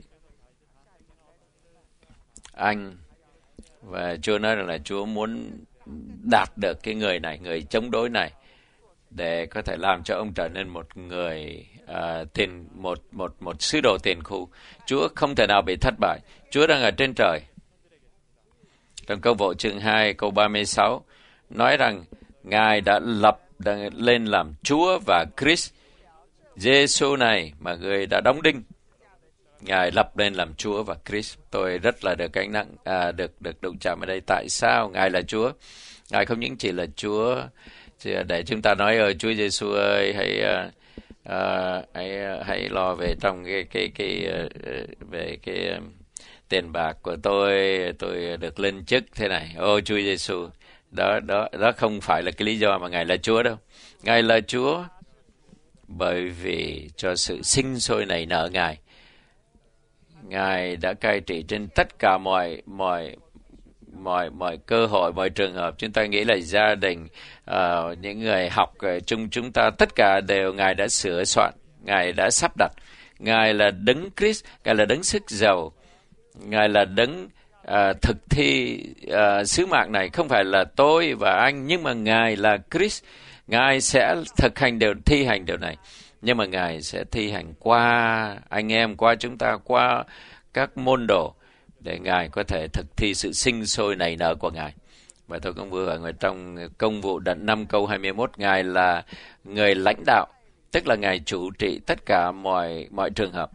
anh, và Chúa nói rằng là Chúa muốn đạt được cái người này, người chống đối này, để có thể làm cho ông trở nên một người uh, tiền một một một sứ đồ tiền khu. Chúa không thể nào bị thất bại. Chúa đang ở trên trời. Trong Câu vụ chương hai câu ba mươi sáu nói rằng Ngài đã lập lên làm Chúa và Christ. Giê-xu này mà người đã đóng đinh, Ngài lập lên làm Chúa và Christ. Tôi rất là được gánh nặng, à, được được đụng chạm ở đây. Tại sao Ngài là Chúa? Ngài không những chỉ là Chúa để chúng ta nói ơi Chúa Giê-xu ơi, hãy uh, hãy hãy lo về trong cái cái cái uh, về cái uh, tiền bạc của tôi, tôi được lên chức thế này. Ô Chúa Giê-xu, đó đó đó không phải là cái lý do mà Ngài là Chúa đâu. Ngài là Chúa bởi vì cho sự sinh sôi nảy nở Ngài. Ngài đã cai trị trên tất cả mọi mọi mọi mọi cơ hội, mọi trường hợp. Chúng ta nghĩ là gia đình, uh, những người học uh, chung chúng ta, tất cả đều Ngài đã sửa soạn, Ngài đã sắp đặt. Ngài là Đấng Christ, Ngài là Đấng sức giàu, Ngài là Đấng à, thực thi à, sứ mạng này. Không phải là tôi và anh, nhưng mà Ngài là Christ. Ngài sẽ thực hành điều, thi hành điều này. Nhưng mà Ngài sẽ thi hành qua anh em, qua chúng ta, qua các môn đồ, để Ngài có thể thực thi sự sinh sôi nảy nở của Ngài. Và tôi cũng vừa ở ngoài trong Công vụ đoạn năm câu hai mươi mốt, Ngài là người lãnh đạo, tức là Ngài chủ trị tất cả mọi mọi trường hợp.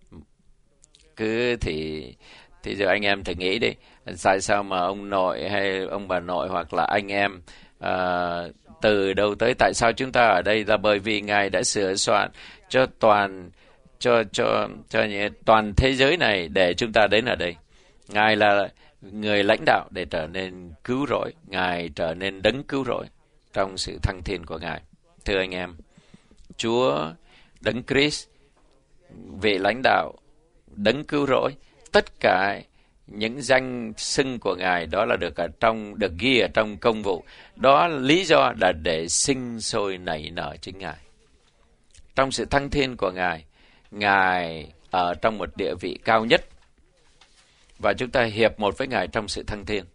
Cứ thì thì giờ anh em thử nghĩ đi, tại sao mà ông nội hay ông bà nội hoặc là anh em à, từ đâu tới, tại sao chúng ta ở đây, là bởi vì Ngài đã sửa soạn cho toàn cho cho cho những, toàn thế giới này để chúng ta đến ở đây. Ngài là người lãnh đạo để trở nên cứu rỗi, Ngài trở nên đấng cứu rỗi trong sự thăng thiên của Ngài. Thưa anh em, Chúa đấng Christ, vị lãnh đạo, đấng cứu rỗi, tất cả những danh xưng của Ngài đó là được ở trong được ghi ở trong Công vụ. Đó lý do là để sinh sôi nảy nở chính Ngài. Trong sự thăng thiên của Ngài, Ngài ở trong một địa vị cao nhất, và chúng ta hiệp một với Ngài trong sự thăng thiên.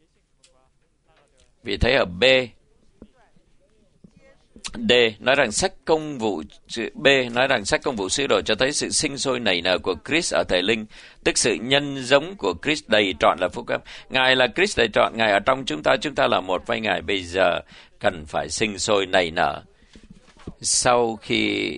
Vì thế ở B, D nói rằng sách Công vụ B nói rằng sách Công vụ sứ đồ cho thấy sự sinh sôi nảy nở của Christ ở thể linh, tức sự nhân giống của Christ đầy trọn là phúc âm. Ngài là Christ đầy trọn, Ngài ở trong chúng ta, chúng ta là một với Ngài. Bây giờ cần phải sinh sôi nảy nở. Sau khi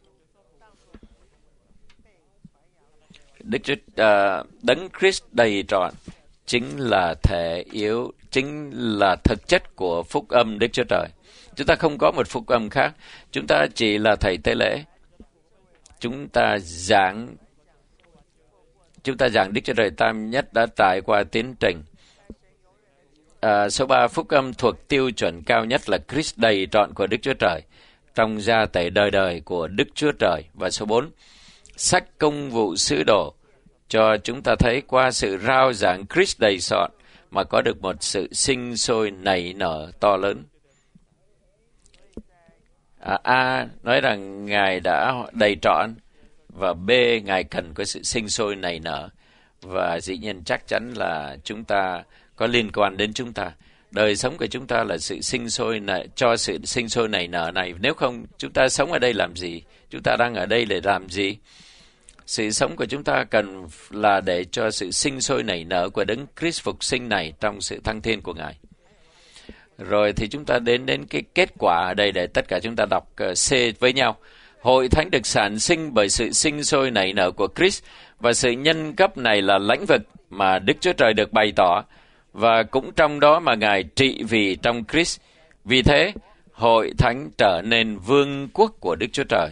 Đức Chúa uh, đấng Christ đầy trọn chính là thể yếu, chính là thực chất của phúc âm Đức Chúa Trời. Chúng ta không có một phúc âm khác. Chúng ta chỉ là thầy tế lễ. Chúng ta giảng Chúng ta giảng Đức Chúa Trời Tam Nhất đã trải qua tiến trình. À, số ba, phúc âm thuộc tiêu chuẩn cao nhất là Christ đầy trọn của Đức Chúa Trời trong gia tể đời đời của Đức Chúa Trời. Và số bốn, sách Công vụ sứ đồ cho chúng ta thấy qua sự rao giảng Christ đầy trọn mà có được một sự sinh sôi nảy nở to lớn. À, A nói rằng Ngài đã đầy trọn, và B, Ngài cần có sự sinh sôi nảy nở. Và dĩ nhiên chắc chắn là chúng ta có liên quan đến chúng ta. Đời sống của chúng ta là sự sinh sôi nảy, cho sự sinh sôi nảy nở này. Nếu không, chúng ta sống ở đây làm gì? Chúng ta đang ở đây để làm gì? Sự sống của chúng ta cần là để cho sự sinh sôi nảy nở của đấng Christ phục sinh này trong sự thăng thiên của Ngài. Rồi thì chúng ta đến đến cái kết quả ở đây để tất cả chúng ta đọc uh, C với nhau. Hội thánh được sản sinh bởi sự sinh sôi nảy nở của Christ, và sự nhân cấp này là lãnh vực mà Đức Chúa Trời được bày tỏ, và cũng trong đó mà Ngài trị vì trong Christ. Vì thế, hội thánh trở nên vương quốc của Đức Chúa Trời.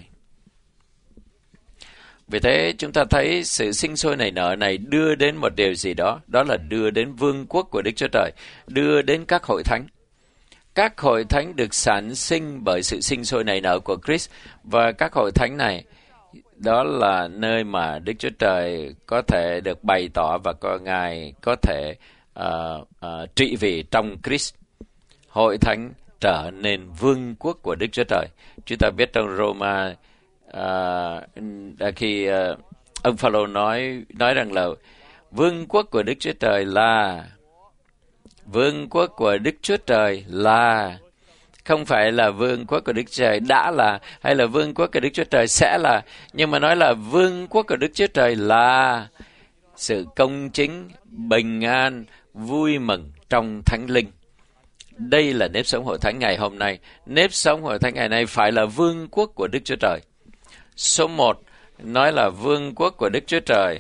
Vì thế, chúng ta thấy sự sinh sôi nảy nở này đưa đến một điều gì đó, đó là đưa đến vương quốc của Đức Chúa Trời, đưa đến các hội thánh. Các hội thánh được sản sinh bởi sự sinh sôi nảy nở của Christ, và các hội thánh này, đó là nơi mà Đức Chúa Trời có thể được bày tỏ và có Ngài có thể uh, uh, trị vì trong Christ. Hội thánh trở nên vương quốc của Đức Chúa Trời. Chúng ta biết trong Roma, uh, khi uh, ông Phaolô nói nói rằng là vương quốc của Đức Chúa Trời là Vương quốc của Đức Chúa Trời là, không phải là vương quốc của Đức Chúa Trời đã là, hay là vương quốc của Đức Chúa Trời sẽ là, nhưng mà nói là vương quốc của Đức Chúa Trời là sự công chính, bình an, vui mừng trong Thánh Linh. Đây là nếp sống hội thánh ngày hôm nay. Nếp sống hội thánh ngày nay phải là vương quốc của Đức Chúa Trời. Số một nói là vương quốc của Đức Chúa Trời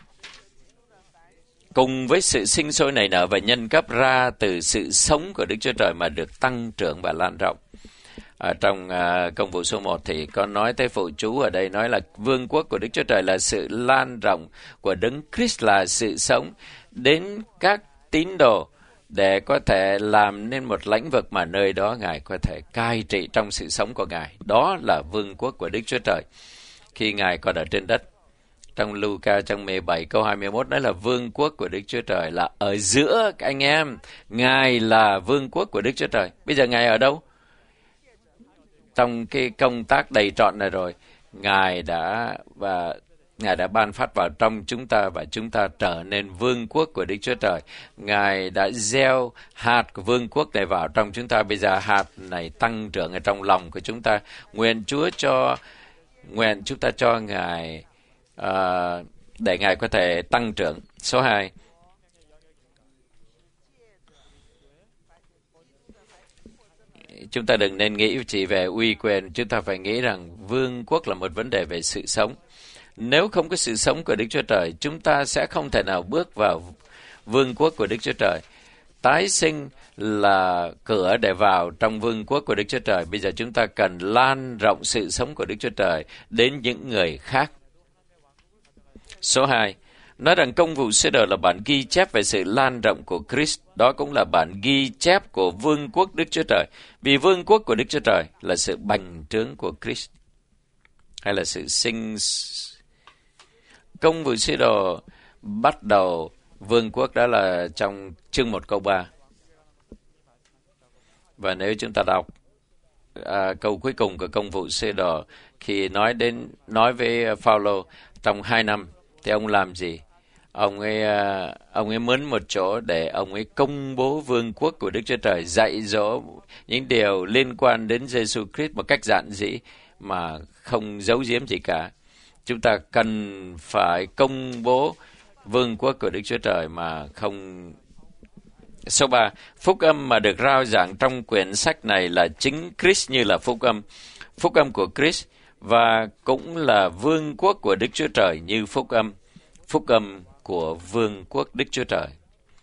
cùng với sự sinh sôi nảy nở và nhân cấp ra từ sự sống của Đức Chúa Trời mà được tăng trưởng và lan rộng. Ở trong uh, Công vụ số một thì có nói tới phụ chú ở đây, nói là vương quốc của Đức Chúa Trời là sự lan rộng của đấng Christ, là sự sống đến các tín đồ để có thể làm nên một lãnh vực mà nơi đó Ngài có thể cai trị trong sự sống của Ngài. Đó là vương quốc của Đức Chúa Trời khi Ngài còn ở trên đất. Trong Luca trong mười bảy câu hai mươi mốt nói là vương quốc của Đức Chúa Trời là ở giữa các anh em. Ngài là vương quốc của Đức Chúa Trời. Bây giờ Ngài ở đâu? Trong cái công tác đầy trọn này rồi, Ngài đã và Ngài đã ban phát vào trong chúng ta và chúng ta trở nên vương quốc của Đức Chúa Trời. Ngài đã gieo hạt của vương quốc này vào trong chúng ta. Bây giờ hạt này tăng trưởng ở trong lòng của chúng ta. Nguyện Chúa cho, nguyện chúng ta cho Ngài, uh, để Ngài có thể tăng trưởng. Số hai. Chúng ta đừng nên nghĩ chỉ về uy quyền. Chúng ta phải nghĩ rằng vương quốc là một vấn đề về sự sống. Nếu không có sự sống của Đức Chúa Trời, chúng ta sẽ không thể nào bước vào vương quốc của Đức Chúa Trời. Tái sinh là cửa để vào trong vương quốc của Đức Chúa Trời. Bây giờ chúng ta cần lan rộng sự sống của Đức Chúa Trời đến những người khác. Số hai. Nói rằng công vụ sứ đồ là bản ghi chép về sự lan rộng của Christ. Đó cũng là bản ghi chép của vương quốc Đức Chúa Trời. Vì vương quốc của Đức Chúa Trời là sự bành trướng của Christ. Hay là sự sinh... Công vụ sứ đồ bắt đầu vương quốc, đó là trong chương một câu ba. Và nếu chúng ta đọc à, câu cuối cùng của công vụ sứ đồ, khi nói đến nói với Phao-lô trong hai năm, thì ông làm gì? Ông ấy, à, ông ấy mướn một chỗ để ông ấy công bố vương quốc của Đức Chúa Trời, dạy dỗ những điều liên quan đến Giê-xu Christ một cách giản dị mà không giấu giếm gì cả. Chúng ta cần phải công bố vương quốc của Đức Chúa Trời mà không... Số ba. Phúc âm mà được rao giảng trong quyển sách này là chính Christ như là phúc âm. Phúc âm của Christ và cũng là vương quốc của Đức Chúa Trời như phúc âm. Phúc âm của vương quốc Đức Chúa Trời.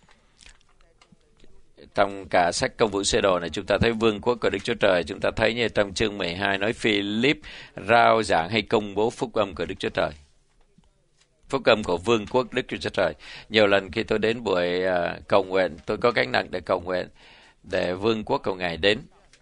Trong cả sách công vụ sơ đồ này chúng ta thấy vương quốc của Đức Chúa Trời. Chúng ta thấy như trong chương mười hai nói Philip rao giảng hay công bố phúc âm của Đức Chúa Trời. Phúc âm của vương quốc Đức Chúa Trời. Nhiều lần khi tôi đến buổi uh, cầu nguyện, tôi có gánh nặng để cầu nguyện để vương quốc của Ngài đến.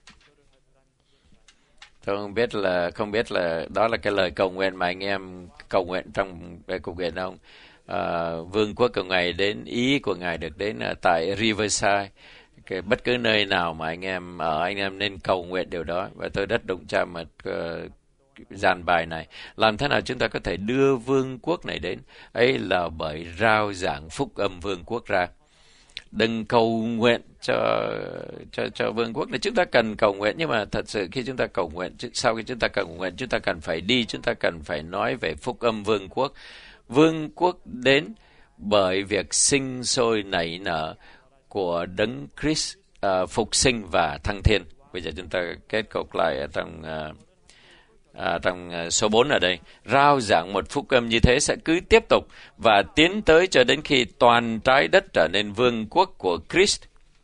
Tôi không biết là không biết là đó là cái lời cầu nguyện mà anh em cầu nguyện trong về cầu nguyện không? Uh, vương quốc của Ngài đến, ý của Ngài được đến uh, tại Riverside. Cái bất cứ nơi nào mà anh em ở, anh em nên cầu nguyện điều đó. Và tôi rất đụng chạm một uh, dàn bài này. Làm thế nào chúng ta có thể đưa vương quốc này đến? Ấy là bởi rao giảng phúc âm vương quốc ra. Đừng cầu nguyện cho cho cho vương quốc này. Chúng ta cần cầu nguyện, nhưng mà thật sự khi chúng ta cầu nguyện, sau khi chúng ta cầu nguyện, chúng ta cần phải đi, chúng ta cần phải nói về phúc âm vương quốc. Vương quốc đến bởi việc sinh sôi nảy nở của Đấng Christ uh, phục sinh và thăng thiên. Bây giờ chúng ta kết cục lại ở trong uh, À, trong uh, số bốn ở đây, rao giảng một phúc âm như thế sẽ cứ tiếp tục và tiến tới cho đến khi toàn trái đất trở nên vương quốc của Christ.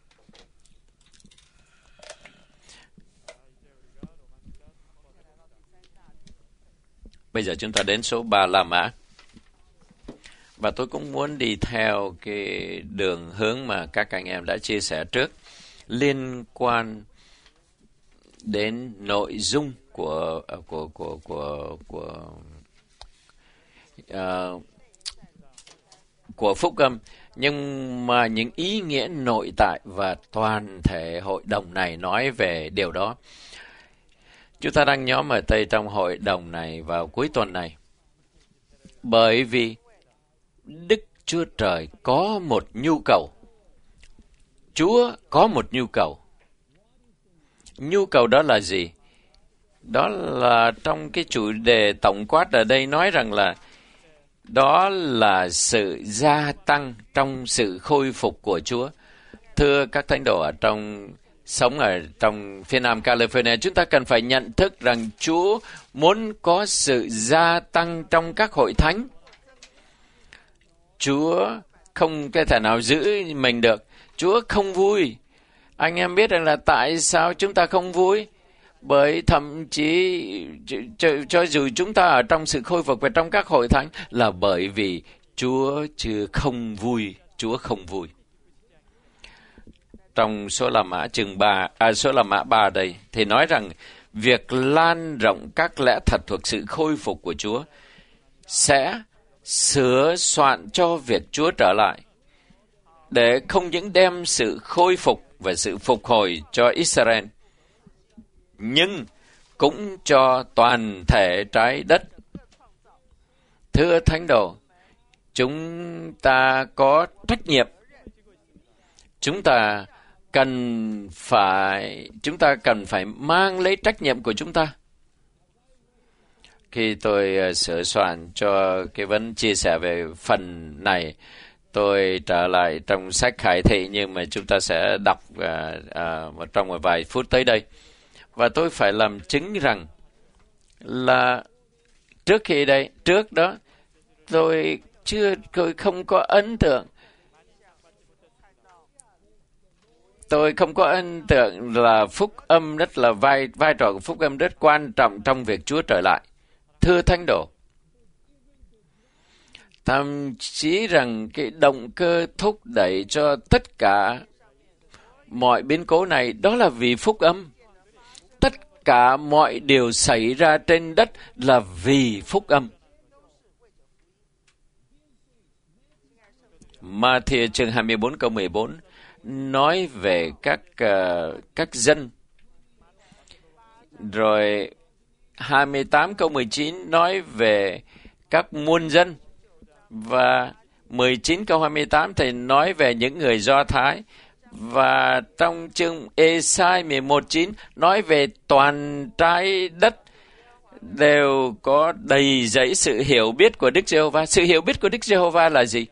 Bây giờ chúng ta đến số ba La Mã. Và tôi cũng muốn đi theo cái đường hướng mà các anh em đã chia sẻ trước, liên quan đến nội dung của của của của của uh, của phúc âm, nhưng mà những ý nghĩa nội tại và toàn thể hội đồng này nói về điều đó. Chúng ta đang nhóm ở đây trong hội đồng này vào cuối tuần này, bởi vì Đức Chúa Trời có một nhu cầu. Chúa có một nhu cầu. Nhu cầu đó là gì? Đó là trong cái chủ đề tổng quát ở đây nói rằng là đó là sự gia tăng trong sự khôi phục của Chúa. Thưa các thánh đồ ở trong sống ở trong phía Nam California, chúng ta cần phải nhận thức rằng Chúa muốn có sự gia tăng trong các hội thánh. Chúa không thể nào giữ mình được. Chúa không vui. Anh em biết rằng là tại sao chúng ta không vui? Bởi thậm chí cho, cho dù chúng ta ở trong sự khôi phục và trong các hội thánh là bởi vì Chúa chưa không vui. Chúa không vui. Trong số La Mã chương ba, à, số La Mã ba đây thì nói rằng việc lan rộng các lẽ thật thuộc sự khôi phục của Chúa sẽ sửa soạn cho việc Chúa trở lại, để không những đem sự khôi phục và sự phục hồi cho Israel, nhưng cũng cho toàn thể trái đất. Thưa Thưa thánh đồ, chúng ta có trách nhiệm. Chúng ta cần phải chúng ta cần phải mang lấy trách nhiệm của chúng ta. Khi tôi uh, sửa soạn cho cái vấn chia sẻ về phần này, tôi trở lại trong sách Khải Thị, nhưng mà chúng ta sẽ đọc uh, uh, trong một vài phút tới đây. Và tôi phải làm chứng rằng là trước khi đây, trước đó, tôi chưa, tôi không có ấn tượng. Tôi không có ấn tượng là phúc âm rất là vai, vai trò của phúc âm rất quan trọng trong việc Chúa trở lại. Thưa thánh đồ, thậm chí rằng cái động cơ thúc đẩy cho tất cả mọi biến cố này đó là vì phúc âm. Tất cả mọi điều xảy ra trên đất là vì phúc âm. Ma-thi-ơ chương hai mươi bốn câu mười bốn nói về các uh, các dân. Rồi hai mươi tám câu mười chín nói về các muôn dân. Và mười chín câu hai mươi tám thì nói về những người Do Thái. Và trong chương Ê-sai mười một chín nói về toàn trái đất đều có đầy dẫy sự hiểu biết của Đức Giê-hô-va. Sự hiểu biết của Đức Giê-hô-va là gì?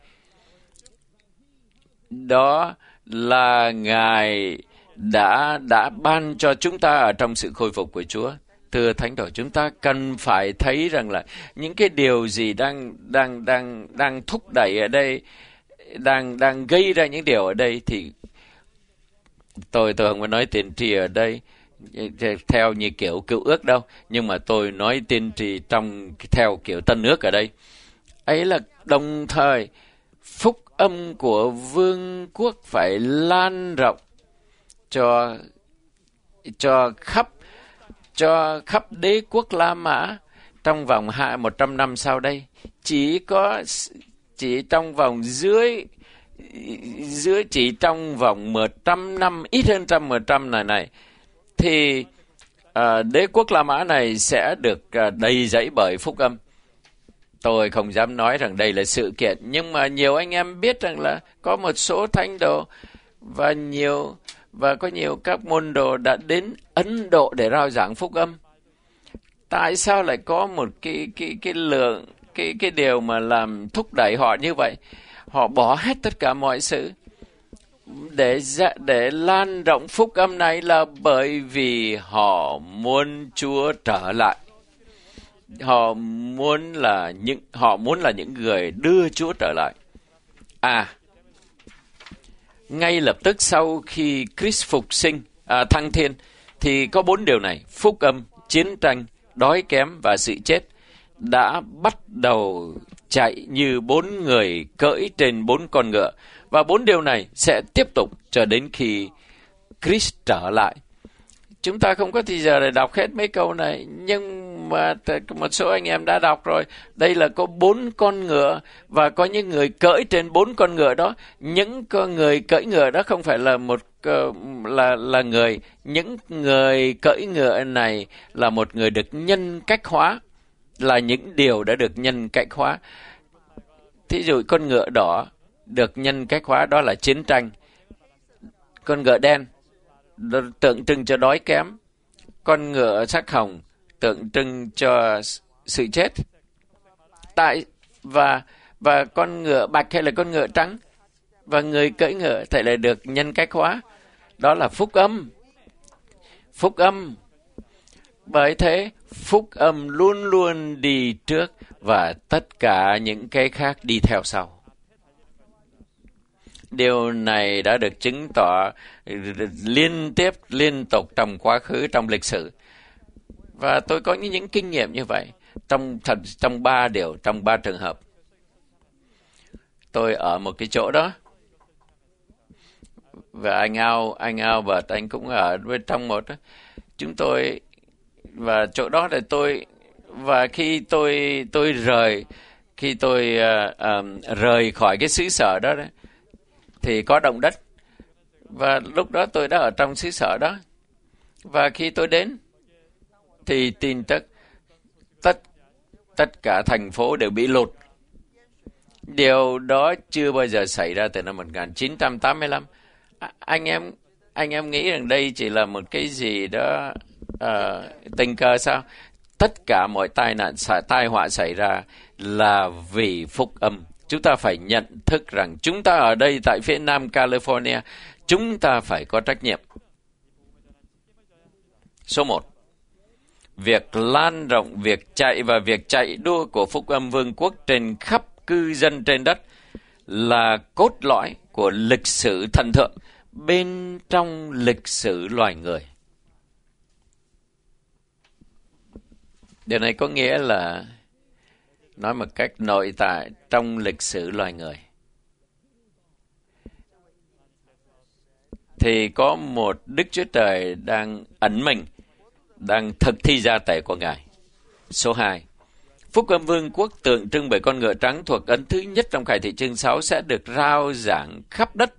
Đó là Ngài đã đã ban cho chúng ta ở trong sự khôi phục của Chúa. Thưa thánh đồ, chúng ta cần phải thấy rằng là những cái điều gì đang đang đang đang thúc đẩy ở đây, đang đang gây ra những điều ở đây, thì tôi tôi không có nói tiên tri ở đây theo như kiểu Cựu Ước đâu, nhưng mà tôi nói tiên tri trong theo kiểu Tân Ước ở đây. Ấy là đồng thời phúc âm của vương quốc phải lan rộng cho cho khắp cho khắp đế quốc La Mã trong vòng hai một trăm năm sau đây. Chỉ có chỉ trong vòng dưới dưới chỉ trong vòng một trăm năm, ít hơn trăm một trăm này này thì uh, đế quốc La Mã này sẽ được uh, đầy dẫy bởi phúc âm. Tôi không dám nói rằng đây là sự kiện, nhưng mà nhiều anh em biết rằng là có một số thánh đồ và nhiều và có nhiều các môn đồ đã đến Ấn Độ để rao giảng phúc âm. Tại sao lại có một cái cái cái lượng cái cái điều mà làm thúc đẩy họ như vậy? Họ bỏ hết tất cả mọi sự để để lan rộng phúc âm này là bởi vì họ muốn Chúa trở lại. Họ muốn là những họ muốn là những người đưa Chúa trở lại. À, ngay lập tức sau khi Christ phục sinh, à, thăng thiên, thì có bốn điều này: phúc âm, chiến tranh, đói kém và sự chết đã bắt đầu chạy như bốn người cưỡi trên bốn con ngựa. Và bốn điều này sẽ tiếp tục cho đến khi Christ trở lại. Chúng ta không có thời giờ để đọc hết mấy câu này, nhưng mà một số anh em đã đọc rồi. Đây là có bốn con ngựa và có những người cưỡi trên bốn con ngựa đó. Những con người cưỡi ngựa đó không phải là một là là người. Những người cưỡi ngựa này là một người được nhân cách hóa, là những điều đã được nhân cách hóa. Thí dụ con ngựa đỏ được nhân cách hóa, đó là chiến tranh. Con ngựa đen tượng trưng cho đói kém. Con ngựa sắc hồng tượng trưng cho sự chết. Tại và và con ngựa bạch hay là con ngựa trắng, và người cưỡi ngựa thì lại được nhân cách hóa, đó là phúc âm. Phúc âm. Bởi thế phúc âm luôn luôn đi trước và tất cả những cái khác đi theo sau. Điều này đã được chứng tỏ liên tiếp, liên tục trong quá khứ, trong lịch sử. Và tôi có những, những kinh nghiệm như vậy trong thật trong ba điều, trong ba trường hợp. Tôi ở một cái chỗ đó, và anh Ao, anh Albert, anh cũng ở bên trong một đó. Chúng tôi, và chỗ đó là tôi, và khi tôi tôi rời, khi tôi uh, um, rời khỏi cái xứ sở đó, đó thì có động đất. Và lúc đó tôi đã ở trong xứ sở đó. Và khi tôi đến thì tin tức tất tất cả thành phố đều bị lụt. Điều đó chưa bao giờ xảy ra từ năm một nghìn chín trăm tám mươi lăm. À, anh em anh em nghĩ rằng đây chỉ là một cái gì đó uh, tình cờ sao? Tất cả mọi tai nạn, tai họa xảy ra là vì phúc âm. Chúng ta phải nhận thức rằng chúng ta ở đây tại phía Nam California, chúng ta phải có trách nhiệm. Số một, việc lan rộng, việc chạy và việc chạy đua của phúc âm vương quốc trên khắp cư dân trên đất là cốt lõi của lịch sử thần thượng bên trong lịch sử loài người. Điều này có nghĩa là nói một cách nội tại trong lịch sử loài người. Thì có một Đức Chúa Trời đang ẩn mình, đang thực thi gia tể của Ngài. Số hai, phúc âm vương quốc tượng trưng bởi con ngựa trắng thuộc ấn thứ nhất trong Khải Thị chương sáu sẽ được rao giảng khắp đất.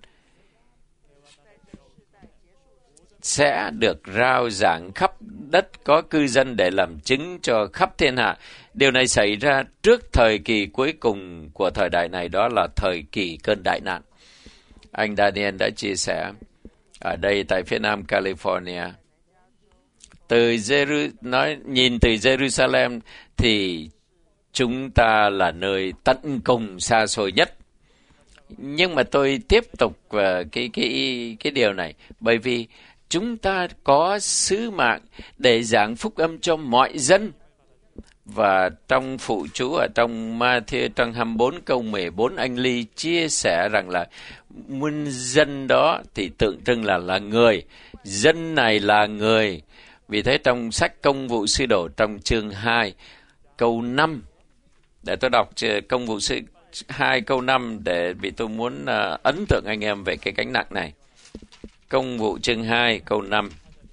Sẽ được rao giảng khắp đất có cư dân để làm chứng cho khắp thiên hạ. Điều này xảy ra trước thời kỳ cuối cùng của thời đại này, đó là thời kỳ cơn đại nạn. Anh Daniel đã chia sẻ ở đây tại phía Nam California. Từ Jeru, nói nhìn từ Jerusalem thì chúng ta là nơi tận cùng xa xôi nhất. Nhưng mà tôi tiếp tục vào cái cái cái điều này, bởi vì chúng ta có sứ mạng để giảng phúc âm cho mọi dân. Và trong phụ chú ở trong Ma-thi-ơ trang hai mươi bốn câu mười bốn, anh Ly chia sẻ rằng là muôn dân đó thì tượng trưng là là người. Dân này là người. Vì thế trong sách Công vụ Sứ Đồ trong chương hai câu năm, để tôi đọc Công vụ Sứ hai câu năm để vì tôi muốn uh, ấn tượng anh em về cái gánh nặng này. Công vụ chương hai câu năm.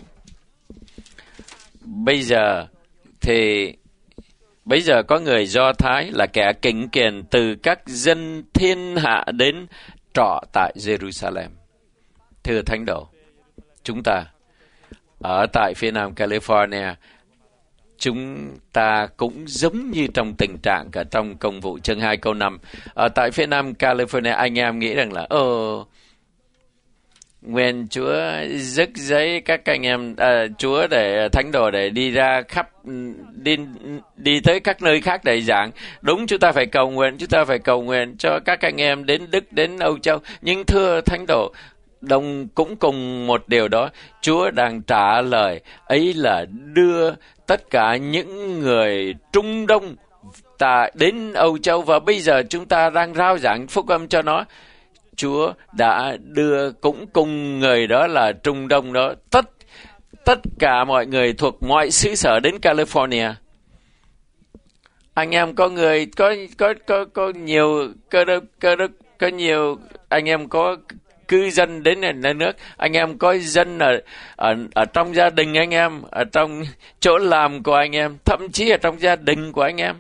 Bây giờ thì bây giờ có người Do Thái là kẻ kính kiền từ các dân thiên hạ đến trọ tại Jerusalem. Thưa thánh đồ, chúng ta ở tại phía Nam California, chúng ta cũng giống như trong tình trạng cả trong Công vụ chương hai câu năm. Ở tại phía Nam California, anh em nghĩ rằng là ồ, nguyện Chúa rước giấy các anh em, à, Chúa để thánh đồ để đi ra khắp, đi đi tới các nơi khác để giảng. Đúng, chúng ta phải cầu nguyện, chúng ta phải cầu nguyện cho các anh em đến Đức, đến Âu Châu. Nhưng thưa thánh đồ, đồng cũng cùng một điều đó, Chúa đang trả lời ấy là đưa tất cả những người Trung Đông ta đến Âu Châu, và bây giờ chúng ta đang rao giảng phúc âm cho nó. Chúa đã đưa cũng cùng người đó là Trung Đông đó, tất tất cả mọi người thuộc mọi xứ sở đến California. Anh em có người có có có có nhiều cơ đốc cơ đốc có nhiều anh em có cư dân đến nơi nước, anh em có dân ở ở ở trong gia đình anh em, ở trong chỗ làm của anh em, thậm chí ở trong gia đình của anh em.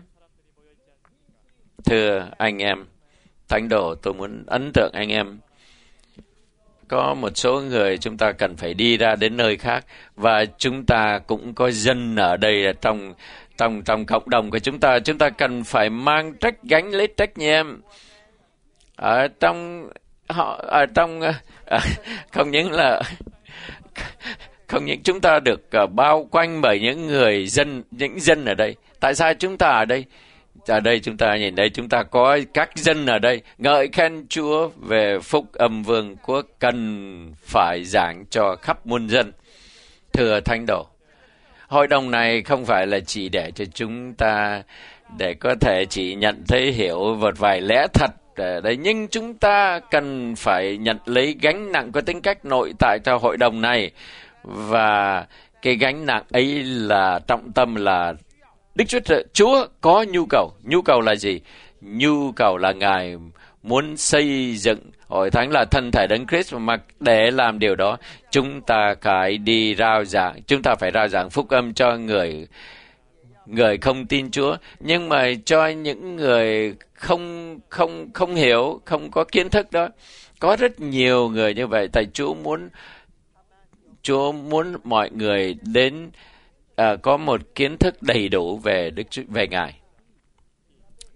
Thưa anh em thánh đồ, tôi muốn ấn tượng anh em. Có một số người chúng ta cần phải đi ra đến nơi khác, và chúng ta cũng có dân ở đây trong trong trong cộng đồng của chúng ta. Chúng ta cần phải mang trách gánh lấy trách nhiệm ở trong họ ở trong à, không những là không những chúng ta được uh, bao quanh bởi những người dân, những dân ở đây. Tại sao chúng ta ở đây? Ở đây chúng ta nhìn đây, chúng ta có các dân ở đây ngợi khen Chúa về phúc âm vương quốc cần phải giảng cho khắp muôn dân. Thưa thánh đồ, hội đồng này không phải là chỉ để cho chúng ta để có thể chỉ nhận thấy hiểu một vài lẽ thật đấy, nhưng chúng ta cần phải nhận lấy gánh nặng có tính cách nội tại cho hội đồng này. Và cái gánh nặng ấy là trọng tâm là Đức Chúa Trời, Chúa có nhu cầu. Nhu cầu là gì? Nhu cầu là Ngài muốn xây dựng hội thánh là thân thể Đấng Christ, mà để làm điều đó chúng ta phải đi rao giảng, chúng ta phải rao giảng phúc âm cho người người không tin Chúa. Nhưng mà cho những người không không không hiểu, không có kiến thức đó, có rất nhiều người như vậy. Tại Chúa muốn Chúa muốn mọi người đến à, có một kiến thức đầy đủ về Đức về Ngài.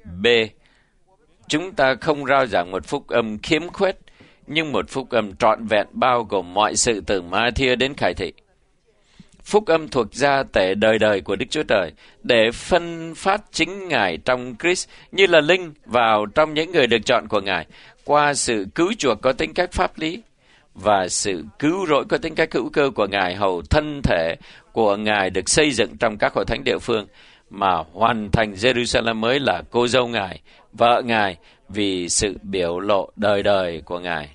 B. Chúng ta không rao giảng một phúc âm khiếm khuyết, nhưng một phúc âm trọn vẹn bao gồm mọi sự từ Ma-thi-ơ đến Khải Thị. Phúc âm thuộc gia tể đời đời của Đức Chúa Trời để phân phát chính Ngài trong Christ như là linh vào trong những người được chọn của Ngài qua sự cứu chuộc có tính cách pháp lý và sự cứu rỗi có tính cách hữu cơ của Ngài, hầu thân thể của Ngài được xây dựng trong các hội thánh địa phương mà hoàn thành Jerusalem mới là cô dâu Ngài, vợ Ngài vì sự biểu lộ đời đời của Ngài.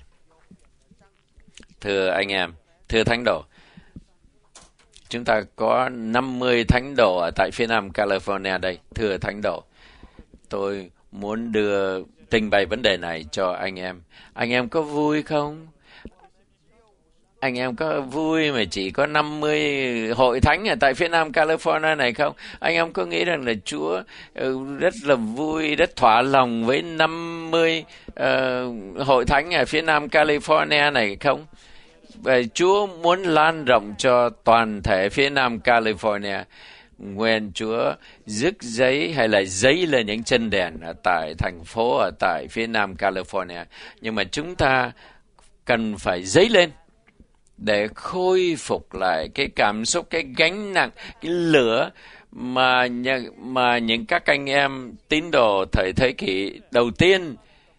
Thưa anh em, thưa thánh đồ, chúng ta có năm mươi thánh đồ ở tại phía nam California đây. Thưa thánh đồ, tôi muốn đưa trình bày vấn đề này cho anh em. Anh em có vui không? Anh em có vui mà chỉ có năm mươi hội thánh ở tại phía nam California này không? Anh em có nghĩ rằng là Chúa rất là vui, rất thỏa lòng với năm mươi uh, hội thánh ở phía nam California này không? Và Chúa muốn lan rộng cho toàn thể phía nam California. Nguyện Chúa rước giấy hay là giấy lên những chân đèn ở tại thành phố ở tại phía nam California. Nhưng mà chúng ta cần phải giấy lên để khôi phục lại cái cảm xúc, cái gánh nặng, cái lửa mà, mà những các anh em tín đồ thời thế kỷ đầu tiên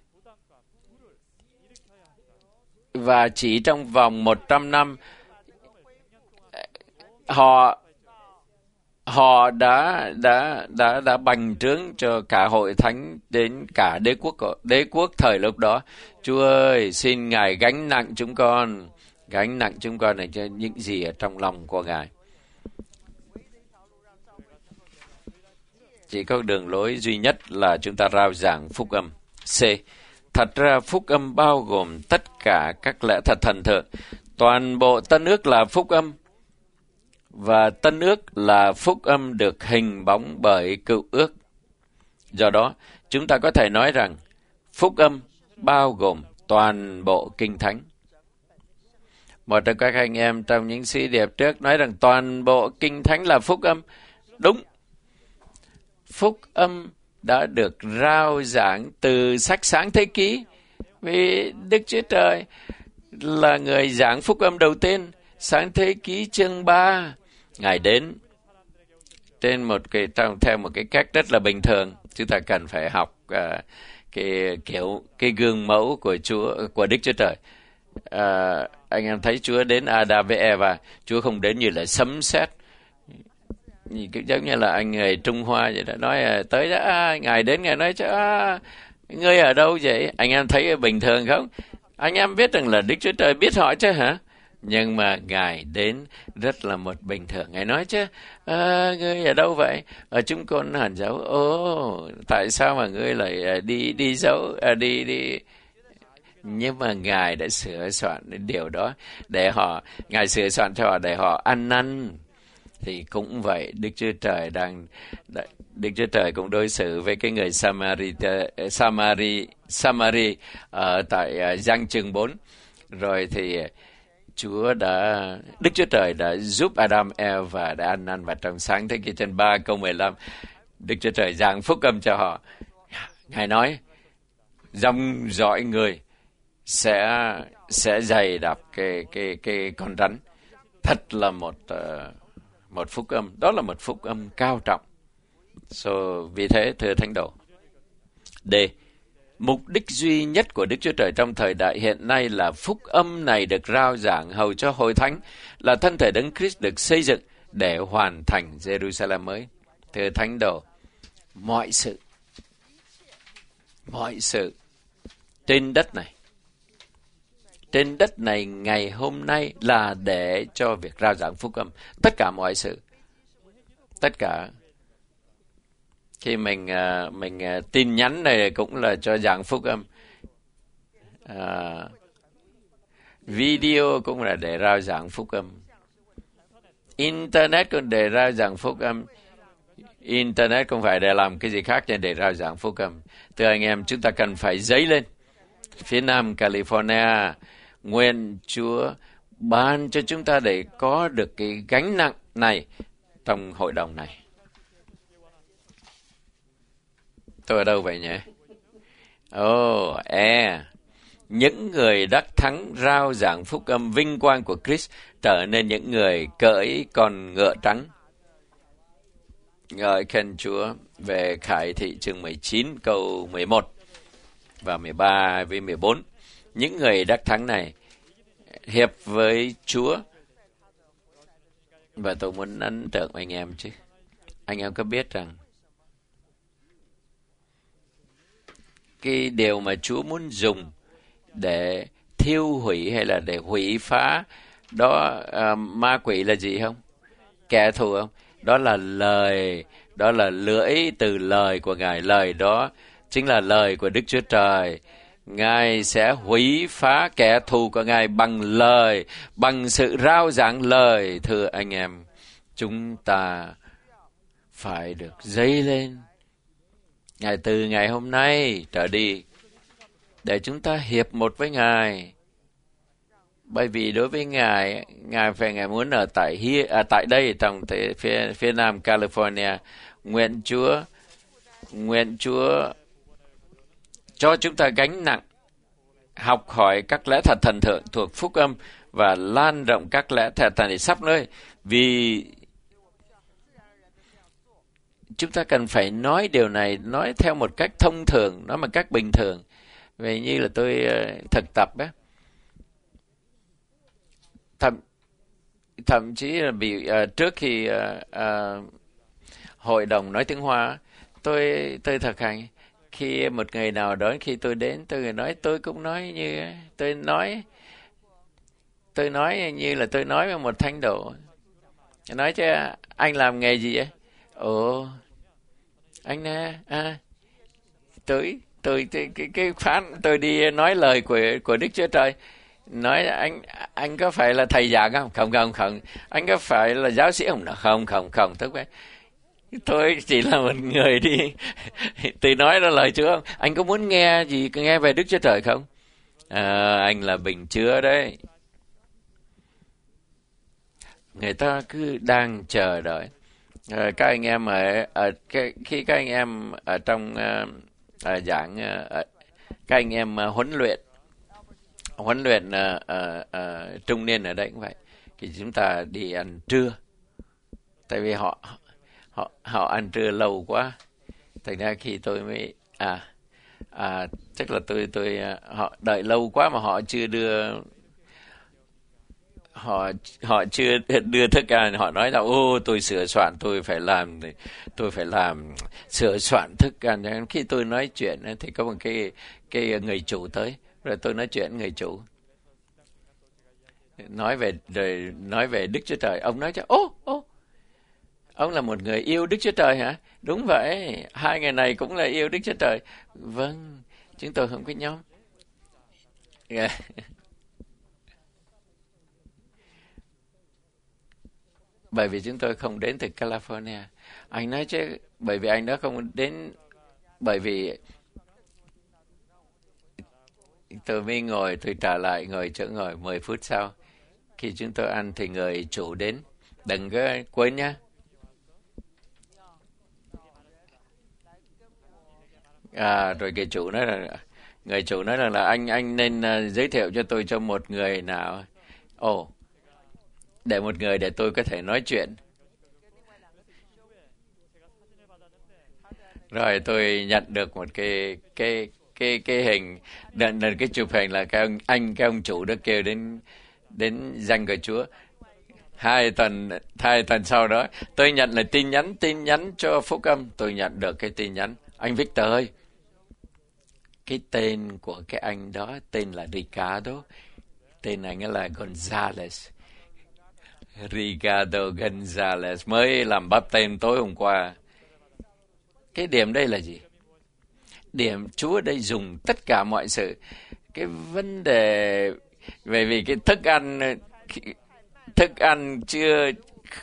và chỉ trong vòng một trăm năm họ họ đã đã đã đã bành trướng cho cả hội thánh đến cả đế quốc đế quốc thời lúc đó. Chúa ơi, xin Ngài gánh nặng chúng con, gánh nặng chúng con này cho những gì ở trong lòng của Ngài. Chỉ có đường lối duy nhất là chúng ta rao giảng phúc âm. C. Thật ra phúc âm bao gồm tất cả các lẽ thật thần thượng. Toàn bộ Tân ước là phúc âm, và Tân ước là phúc âm được hình bóng bởi Cựu ước. Do đó, chúng ta có thể nói rằng phúc âm bao gồm toàn bộ Kinh Thánh. Một trong các anh em trong những sĩ điệp trước nói rằng toàn bộ Kinh Thánh là phúc âm. Đúng. Phúc âm đã được rao giảng từ sách Sáng Thế Ký, vì Đức Chúa Trời là người giảng phúc âm đầu tiên. Sáng Thế Ký chương ba, Ngài đến trên một cái trong theo một cái cách rất là bình thường. Chúng ta cần phải học uh, cái kiểu cái gương mẫu của Chúa, của Đức Chúa Trời. Uh, anh em thấy Chúa đến Adam với Eva, Chúa không đến như là sấm sét, giống như là anh người Trung Hoa vậy đó, nói tới đó, à, Ngài đến, Ngài nói chứ à, ngươi ở đâu vậy? Anh em thấy bình thường không? Anh em biết rằng là Đức Chúa Trời biết hỏi chứ hả? Nhưng mà Ngài đến rất là một bình thường. Ngài nói chứ, à, ngươi ở đâu vậy? Ở chúng con hẳn dấu. Ồ, tại sao mà ngươi lại đi đi dấu, à, đi đi... Nhưng mà Ngài đã sửa soạn điều đó để họ, Ngài sửa soạn cho họ để họ ăn năn. Thì cũng vậy, Đức Chúa Trời đang Đức Chúa Trời cũng đối xử với cái người Samari Samari Samari ở tại Giăng chương bốn. Rồi thì Chúa đã Đức Chúa Trời đã giúp Adam Eva đã ăn năn, và trong Sáng Thế Ký chương ba câu mười lăm, Đức Chúa Trời giảng phúc âm cho họ. Ngài nói dòng dõi người sẽ sẽ dày đạp cái cái cái con rắn. Thật là một uh, một phúc âm, đó là một phúc âm cao trọng. So, vì thế thưa thánh đồ, D. Mục đích duy nhất của Đức Chúa Trời trong thời đại hiện nay là phúc âm này được rao giảng hầu cho hội thánh, là thân thể Đấng Christ được xây dựng để hoàn thành Jerusalem mới. Thưa thánh đồ, mọi sự mọi sự trên đất này trên đất này ngày hôm nay là để cho việc rao giảng phúc âm. Tất cả mọi sự, tất cả. Khi mình mình tin nhắn này cũng là cho giảng phúc âm, à, video cũng là để rao giảng phúc âm, internet cũng để rao giảng phúc âm. Internet không phải để làm cái gì khác nhưng để rao giảng phúc âm. Thưa anh em, chúng ta cần phải dấy lên. Phía nam California, nguyện Chúa ban cho chúng ta để có được cái gánh nặng này trong hội đồng này. Tôi ở đâu vậy nhỉ? Ồ, oh, e. Những người đắc thắng rao giảng phúc âm vinh quang của Christ trở nên những người cưỡi con ngựa trắng. Ngợi khen Chúa. Về Khải Thị chương mười chín câu mười một và mười ba với mười bốn. Những người đắc thắng này hiệp với Chúa. Và tôi muốn ấn tượng anh em chứ. Anh em có biết rằng cái điều mà Chúa muốn dùng để thiêu hủy hay là để hủy phá đó, uh, ma quỷ là gì không? Kẻ thù không? Đó là lời, đó là lưỡi từ lời của Ngài. Lời đó chính là lời của Đức Chúa Trời. Ngài sẽ hủy phá kẻ thù của Ngài bằng lời, bằng sự rao giảng lời. Thưa anh em, chúng ta phải được dấy lên Ngài từ ngày hôm nay trở đi để chúng ta hiệp một với Ngài. Bởi vì đối với Ngài, Ngài phải Ngài muốn ở tại hi, à, tại đây trong thế, phía phía nam California. Nguyện Chúa, nguyện Chúa cho chúng ta gánh nặng học hỏi các lẽ thật thần thượng thuộc phúc âm và lan rộng các lẽ thật thần sắp nơi. Vì chúng ta cần phải nói điều này, nói theo một cách thông thường, nói một cách bình thường. Vậy như là tôi uh, thực tập á, thậm thậm chí là bị uh, trước khi uh, uh, hội đồng nói tiếng Hoa, tôi tôi thực hành. Khi một người nào đó khi tôi đến, tôi nói tôi cũng nói như tôi nói tôi nói như là tôi nói với một thánh đồ. Nói chứ anh làm nghề gì vậy? Ồ, anh nè, à, tôi tôi cái cái, cái phán tôi đi nói lời của của Đức Chúa Trời. Nói anh anh có phải là thầy giảng không? Không không không. Anh có phải là giáo sĩ không? Không không không. Tức vậy. Tôi chỉ là một người đi tôi nói ra lời Chúa không? Anh có muốn nghe gì, nghe về Đức Chúa Trời không? À, anh là bình chứa đấy. Người ta cứ đang chờ đợi. À, các anh em ở, ở khi các anh em ở trong uh, giảng uh, các anh em uh, huấn luyện huấn luyện uh, uh, uh, trung niên ở đây cũng vậy. Thì chúng ta đi ăn trưa. Tại vì họ họ họ ăn trưa lâu quá. Thành ra khi tôi mới à à chắc là tôi tôi họ đợi lâu quá mà họ chưa đưa họ họ chưa đưa thức ăn. Họ nói rằng ô tôi sửa soạn, tôi phải làm tôi phải làm sửa soạn thức ăn. Khi tôi nói chuyện thì có một cái cái người chủ tới, rồi tôi nói chuyện người chủ, nói về rồi nói về Đức Chúa Trời. Ông nói cho ô ô ông là một người yêu Đức Chúa Trời hả? Đúng vậy, hai người này cũng là yêu Đức Chúa Trời. Vâng, chúng tôi không có nhóm. Yeah. Bởi vì chúng tôi không đến từ California. Anh nói chứ, bởi vì anh đó không đến, bởi vì tôi mới ngồi, tôi trả lại ngồi chỗ ngồi mười phút sau. Khi chúng tôi ăn thì người chủ đến. Đừng có quên nhá. À, rồi cái chủ nói là, người chủ nói là, là anh anh nên uh, giới thiệu cho tôi cho một người nào. Ồ, oh, để một người để tôi có thể nói chuyện. Rồi tôi nhận được một cái cái cái cái hình, lần lần cái chụp hình là cái ông anh cái ông chủ đã kêu đến đến danh của Chúa. Hai tuần hai tuần sau đó tôi nhận là tin nhắn tin nhắn cho phúc âm. Tôi nhận được cái tin nhắn: anh Victor ơi, cái tên của cái anh đó tên là Ricardo, tên anh ấy là Gonzalez. Ricardo Gonzalez mới làm báp tên tối hôm qua. Cái điểm đây là gì? Điểm Chúa đây dùng tất cả mọi sự. Cái vấn đề về vì cái thức ăn thức ăn chưa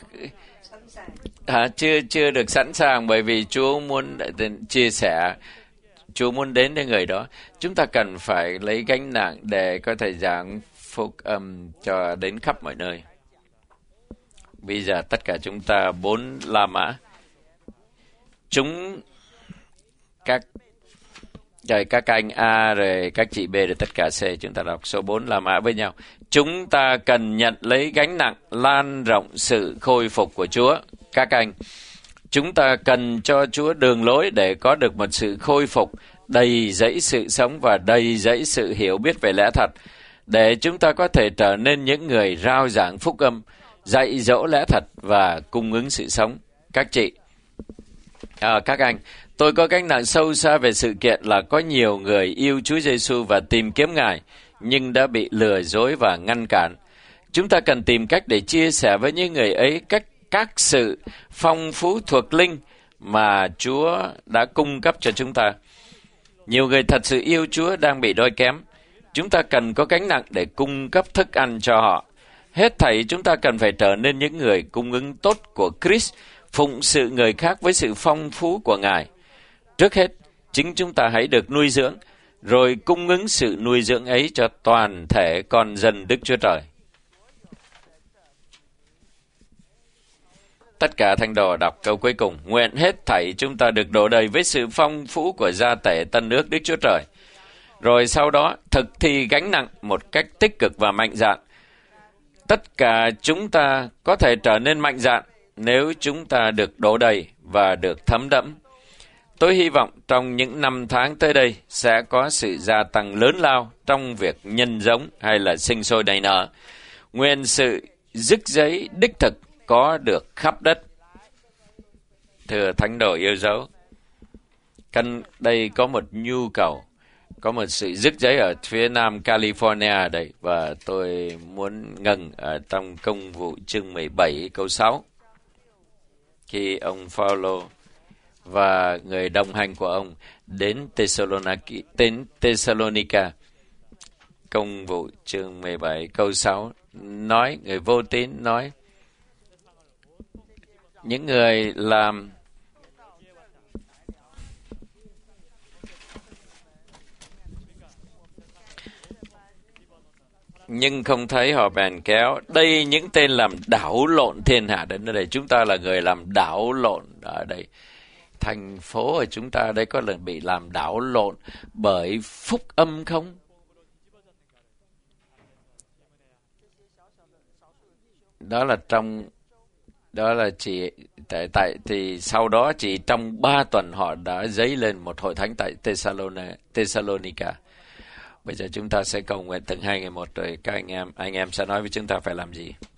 à, chưa chưa được sẵn sàng, bởi vì Chúa muốn chia sẻ, Chúa muốn đến với người đó. Chúng ta cần phải lấy gánh nặng để có thể giảng phúc âm cho đến khắp mọi nơi. Bây giờ tất cả chúng ta bốn La Mã, chúng các rồi các anh A, rồi các chị B, rồi tất cả C. Chúng ta đọc số bốn là mã với nhau. Chúng ta cần nhận lấy gánh nặng lan rộng sự khôi phục của Chúa. Các anh, chúng ta cần cho Chúa đường lối để có được một sự khôi phục đầy dẫy sự sống và đầy dẫy sự hiểu biết về lẽ thật, để chúng ta có thể trở nên những người rao giảng phúc âm, dạy dỗ lẽ thật và cung ứng sự sống. Các chị, à, các anh, tôi có gánh nặng sâu xa về sự kiện là có nhiều người yêu Chúa Giêsu và tìm kiếm Ngài, nhưng đã bị lừa dối và ngăn cản. Chúng ta cần tìm cách để chia sẻ với những người ấy các, các sự phong phú thuộc linh mà Chúa đã cung cấp cho chúng ta. Nhiều người thật sự yêu Chúa đang bị đói kém. Chúng ta cần có gánh nặng để cung cấp thức ăn cho họ. Hết thảy chúng ta cần phải trở nên những người cung ứng tốt của Christ, phụng sự người khác với sự phong phú của Ngài. Trước hết, chính chúng ta hãy được nuôi dưỡng, rồi cung ứng sự nuôi dưỡng ấy cho toàn thể con dân Đức Chúa Trời. Tất cả thánh đồ đọc câu cuối cùng. Nguyện hết thảy chúng ta được đổ đầy với sự phong phú của gia tể Tân Ước Đức Chúa Trời. Rồi sau đó thực thi gánh nặng một cách tích cực và mạnh dạn. Tất cả chúng ta có thể trở nên mạnh dạn nếu chúng ta được đổ đầy và được thấm đẫm. Tôi hy vọng trong những năm tháng tới đây sẽ có sự gia tăng lớn lao trong việc nhân giống hay là sinh sôi nảy nở. Nguyện sự rức rấy đích thực có được khắp đất. Thưa thánh đồ yêu dấu, căn đây có một nhu cầu, có một sự rức rấy ở phía nam California đây, và tôi muốn ngừng ở trong Công vụ chương mười bảy câu sáu. Khi ông Phaolô và người đồng hành của ông đến Thessalonica, đến Thessalonica, Công vụ chương mười bảy câu sáu nói, người vô tín nói, những người làm nhưng không thấy họ bèn kéo. Đây những tên làm đảo lộn thiên hạ đến đây. Chúng ta là người làm đảo lộn ở đây. Thành phố của chúng ta đây có lần bị làm đảo lộn bởi phúc âm không? Đó là trong đó là chỉ tại tại thì sau đó chỉ trong ba tuần họ đã dấy lên một hội thánh tại Thessalonica. Bây giờ chúng ta sẽ cầu nguyện từng hai ngày một, rồi các anh em anh em sẽ nói với chúng ta phải làm gì.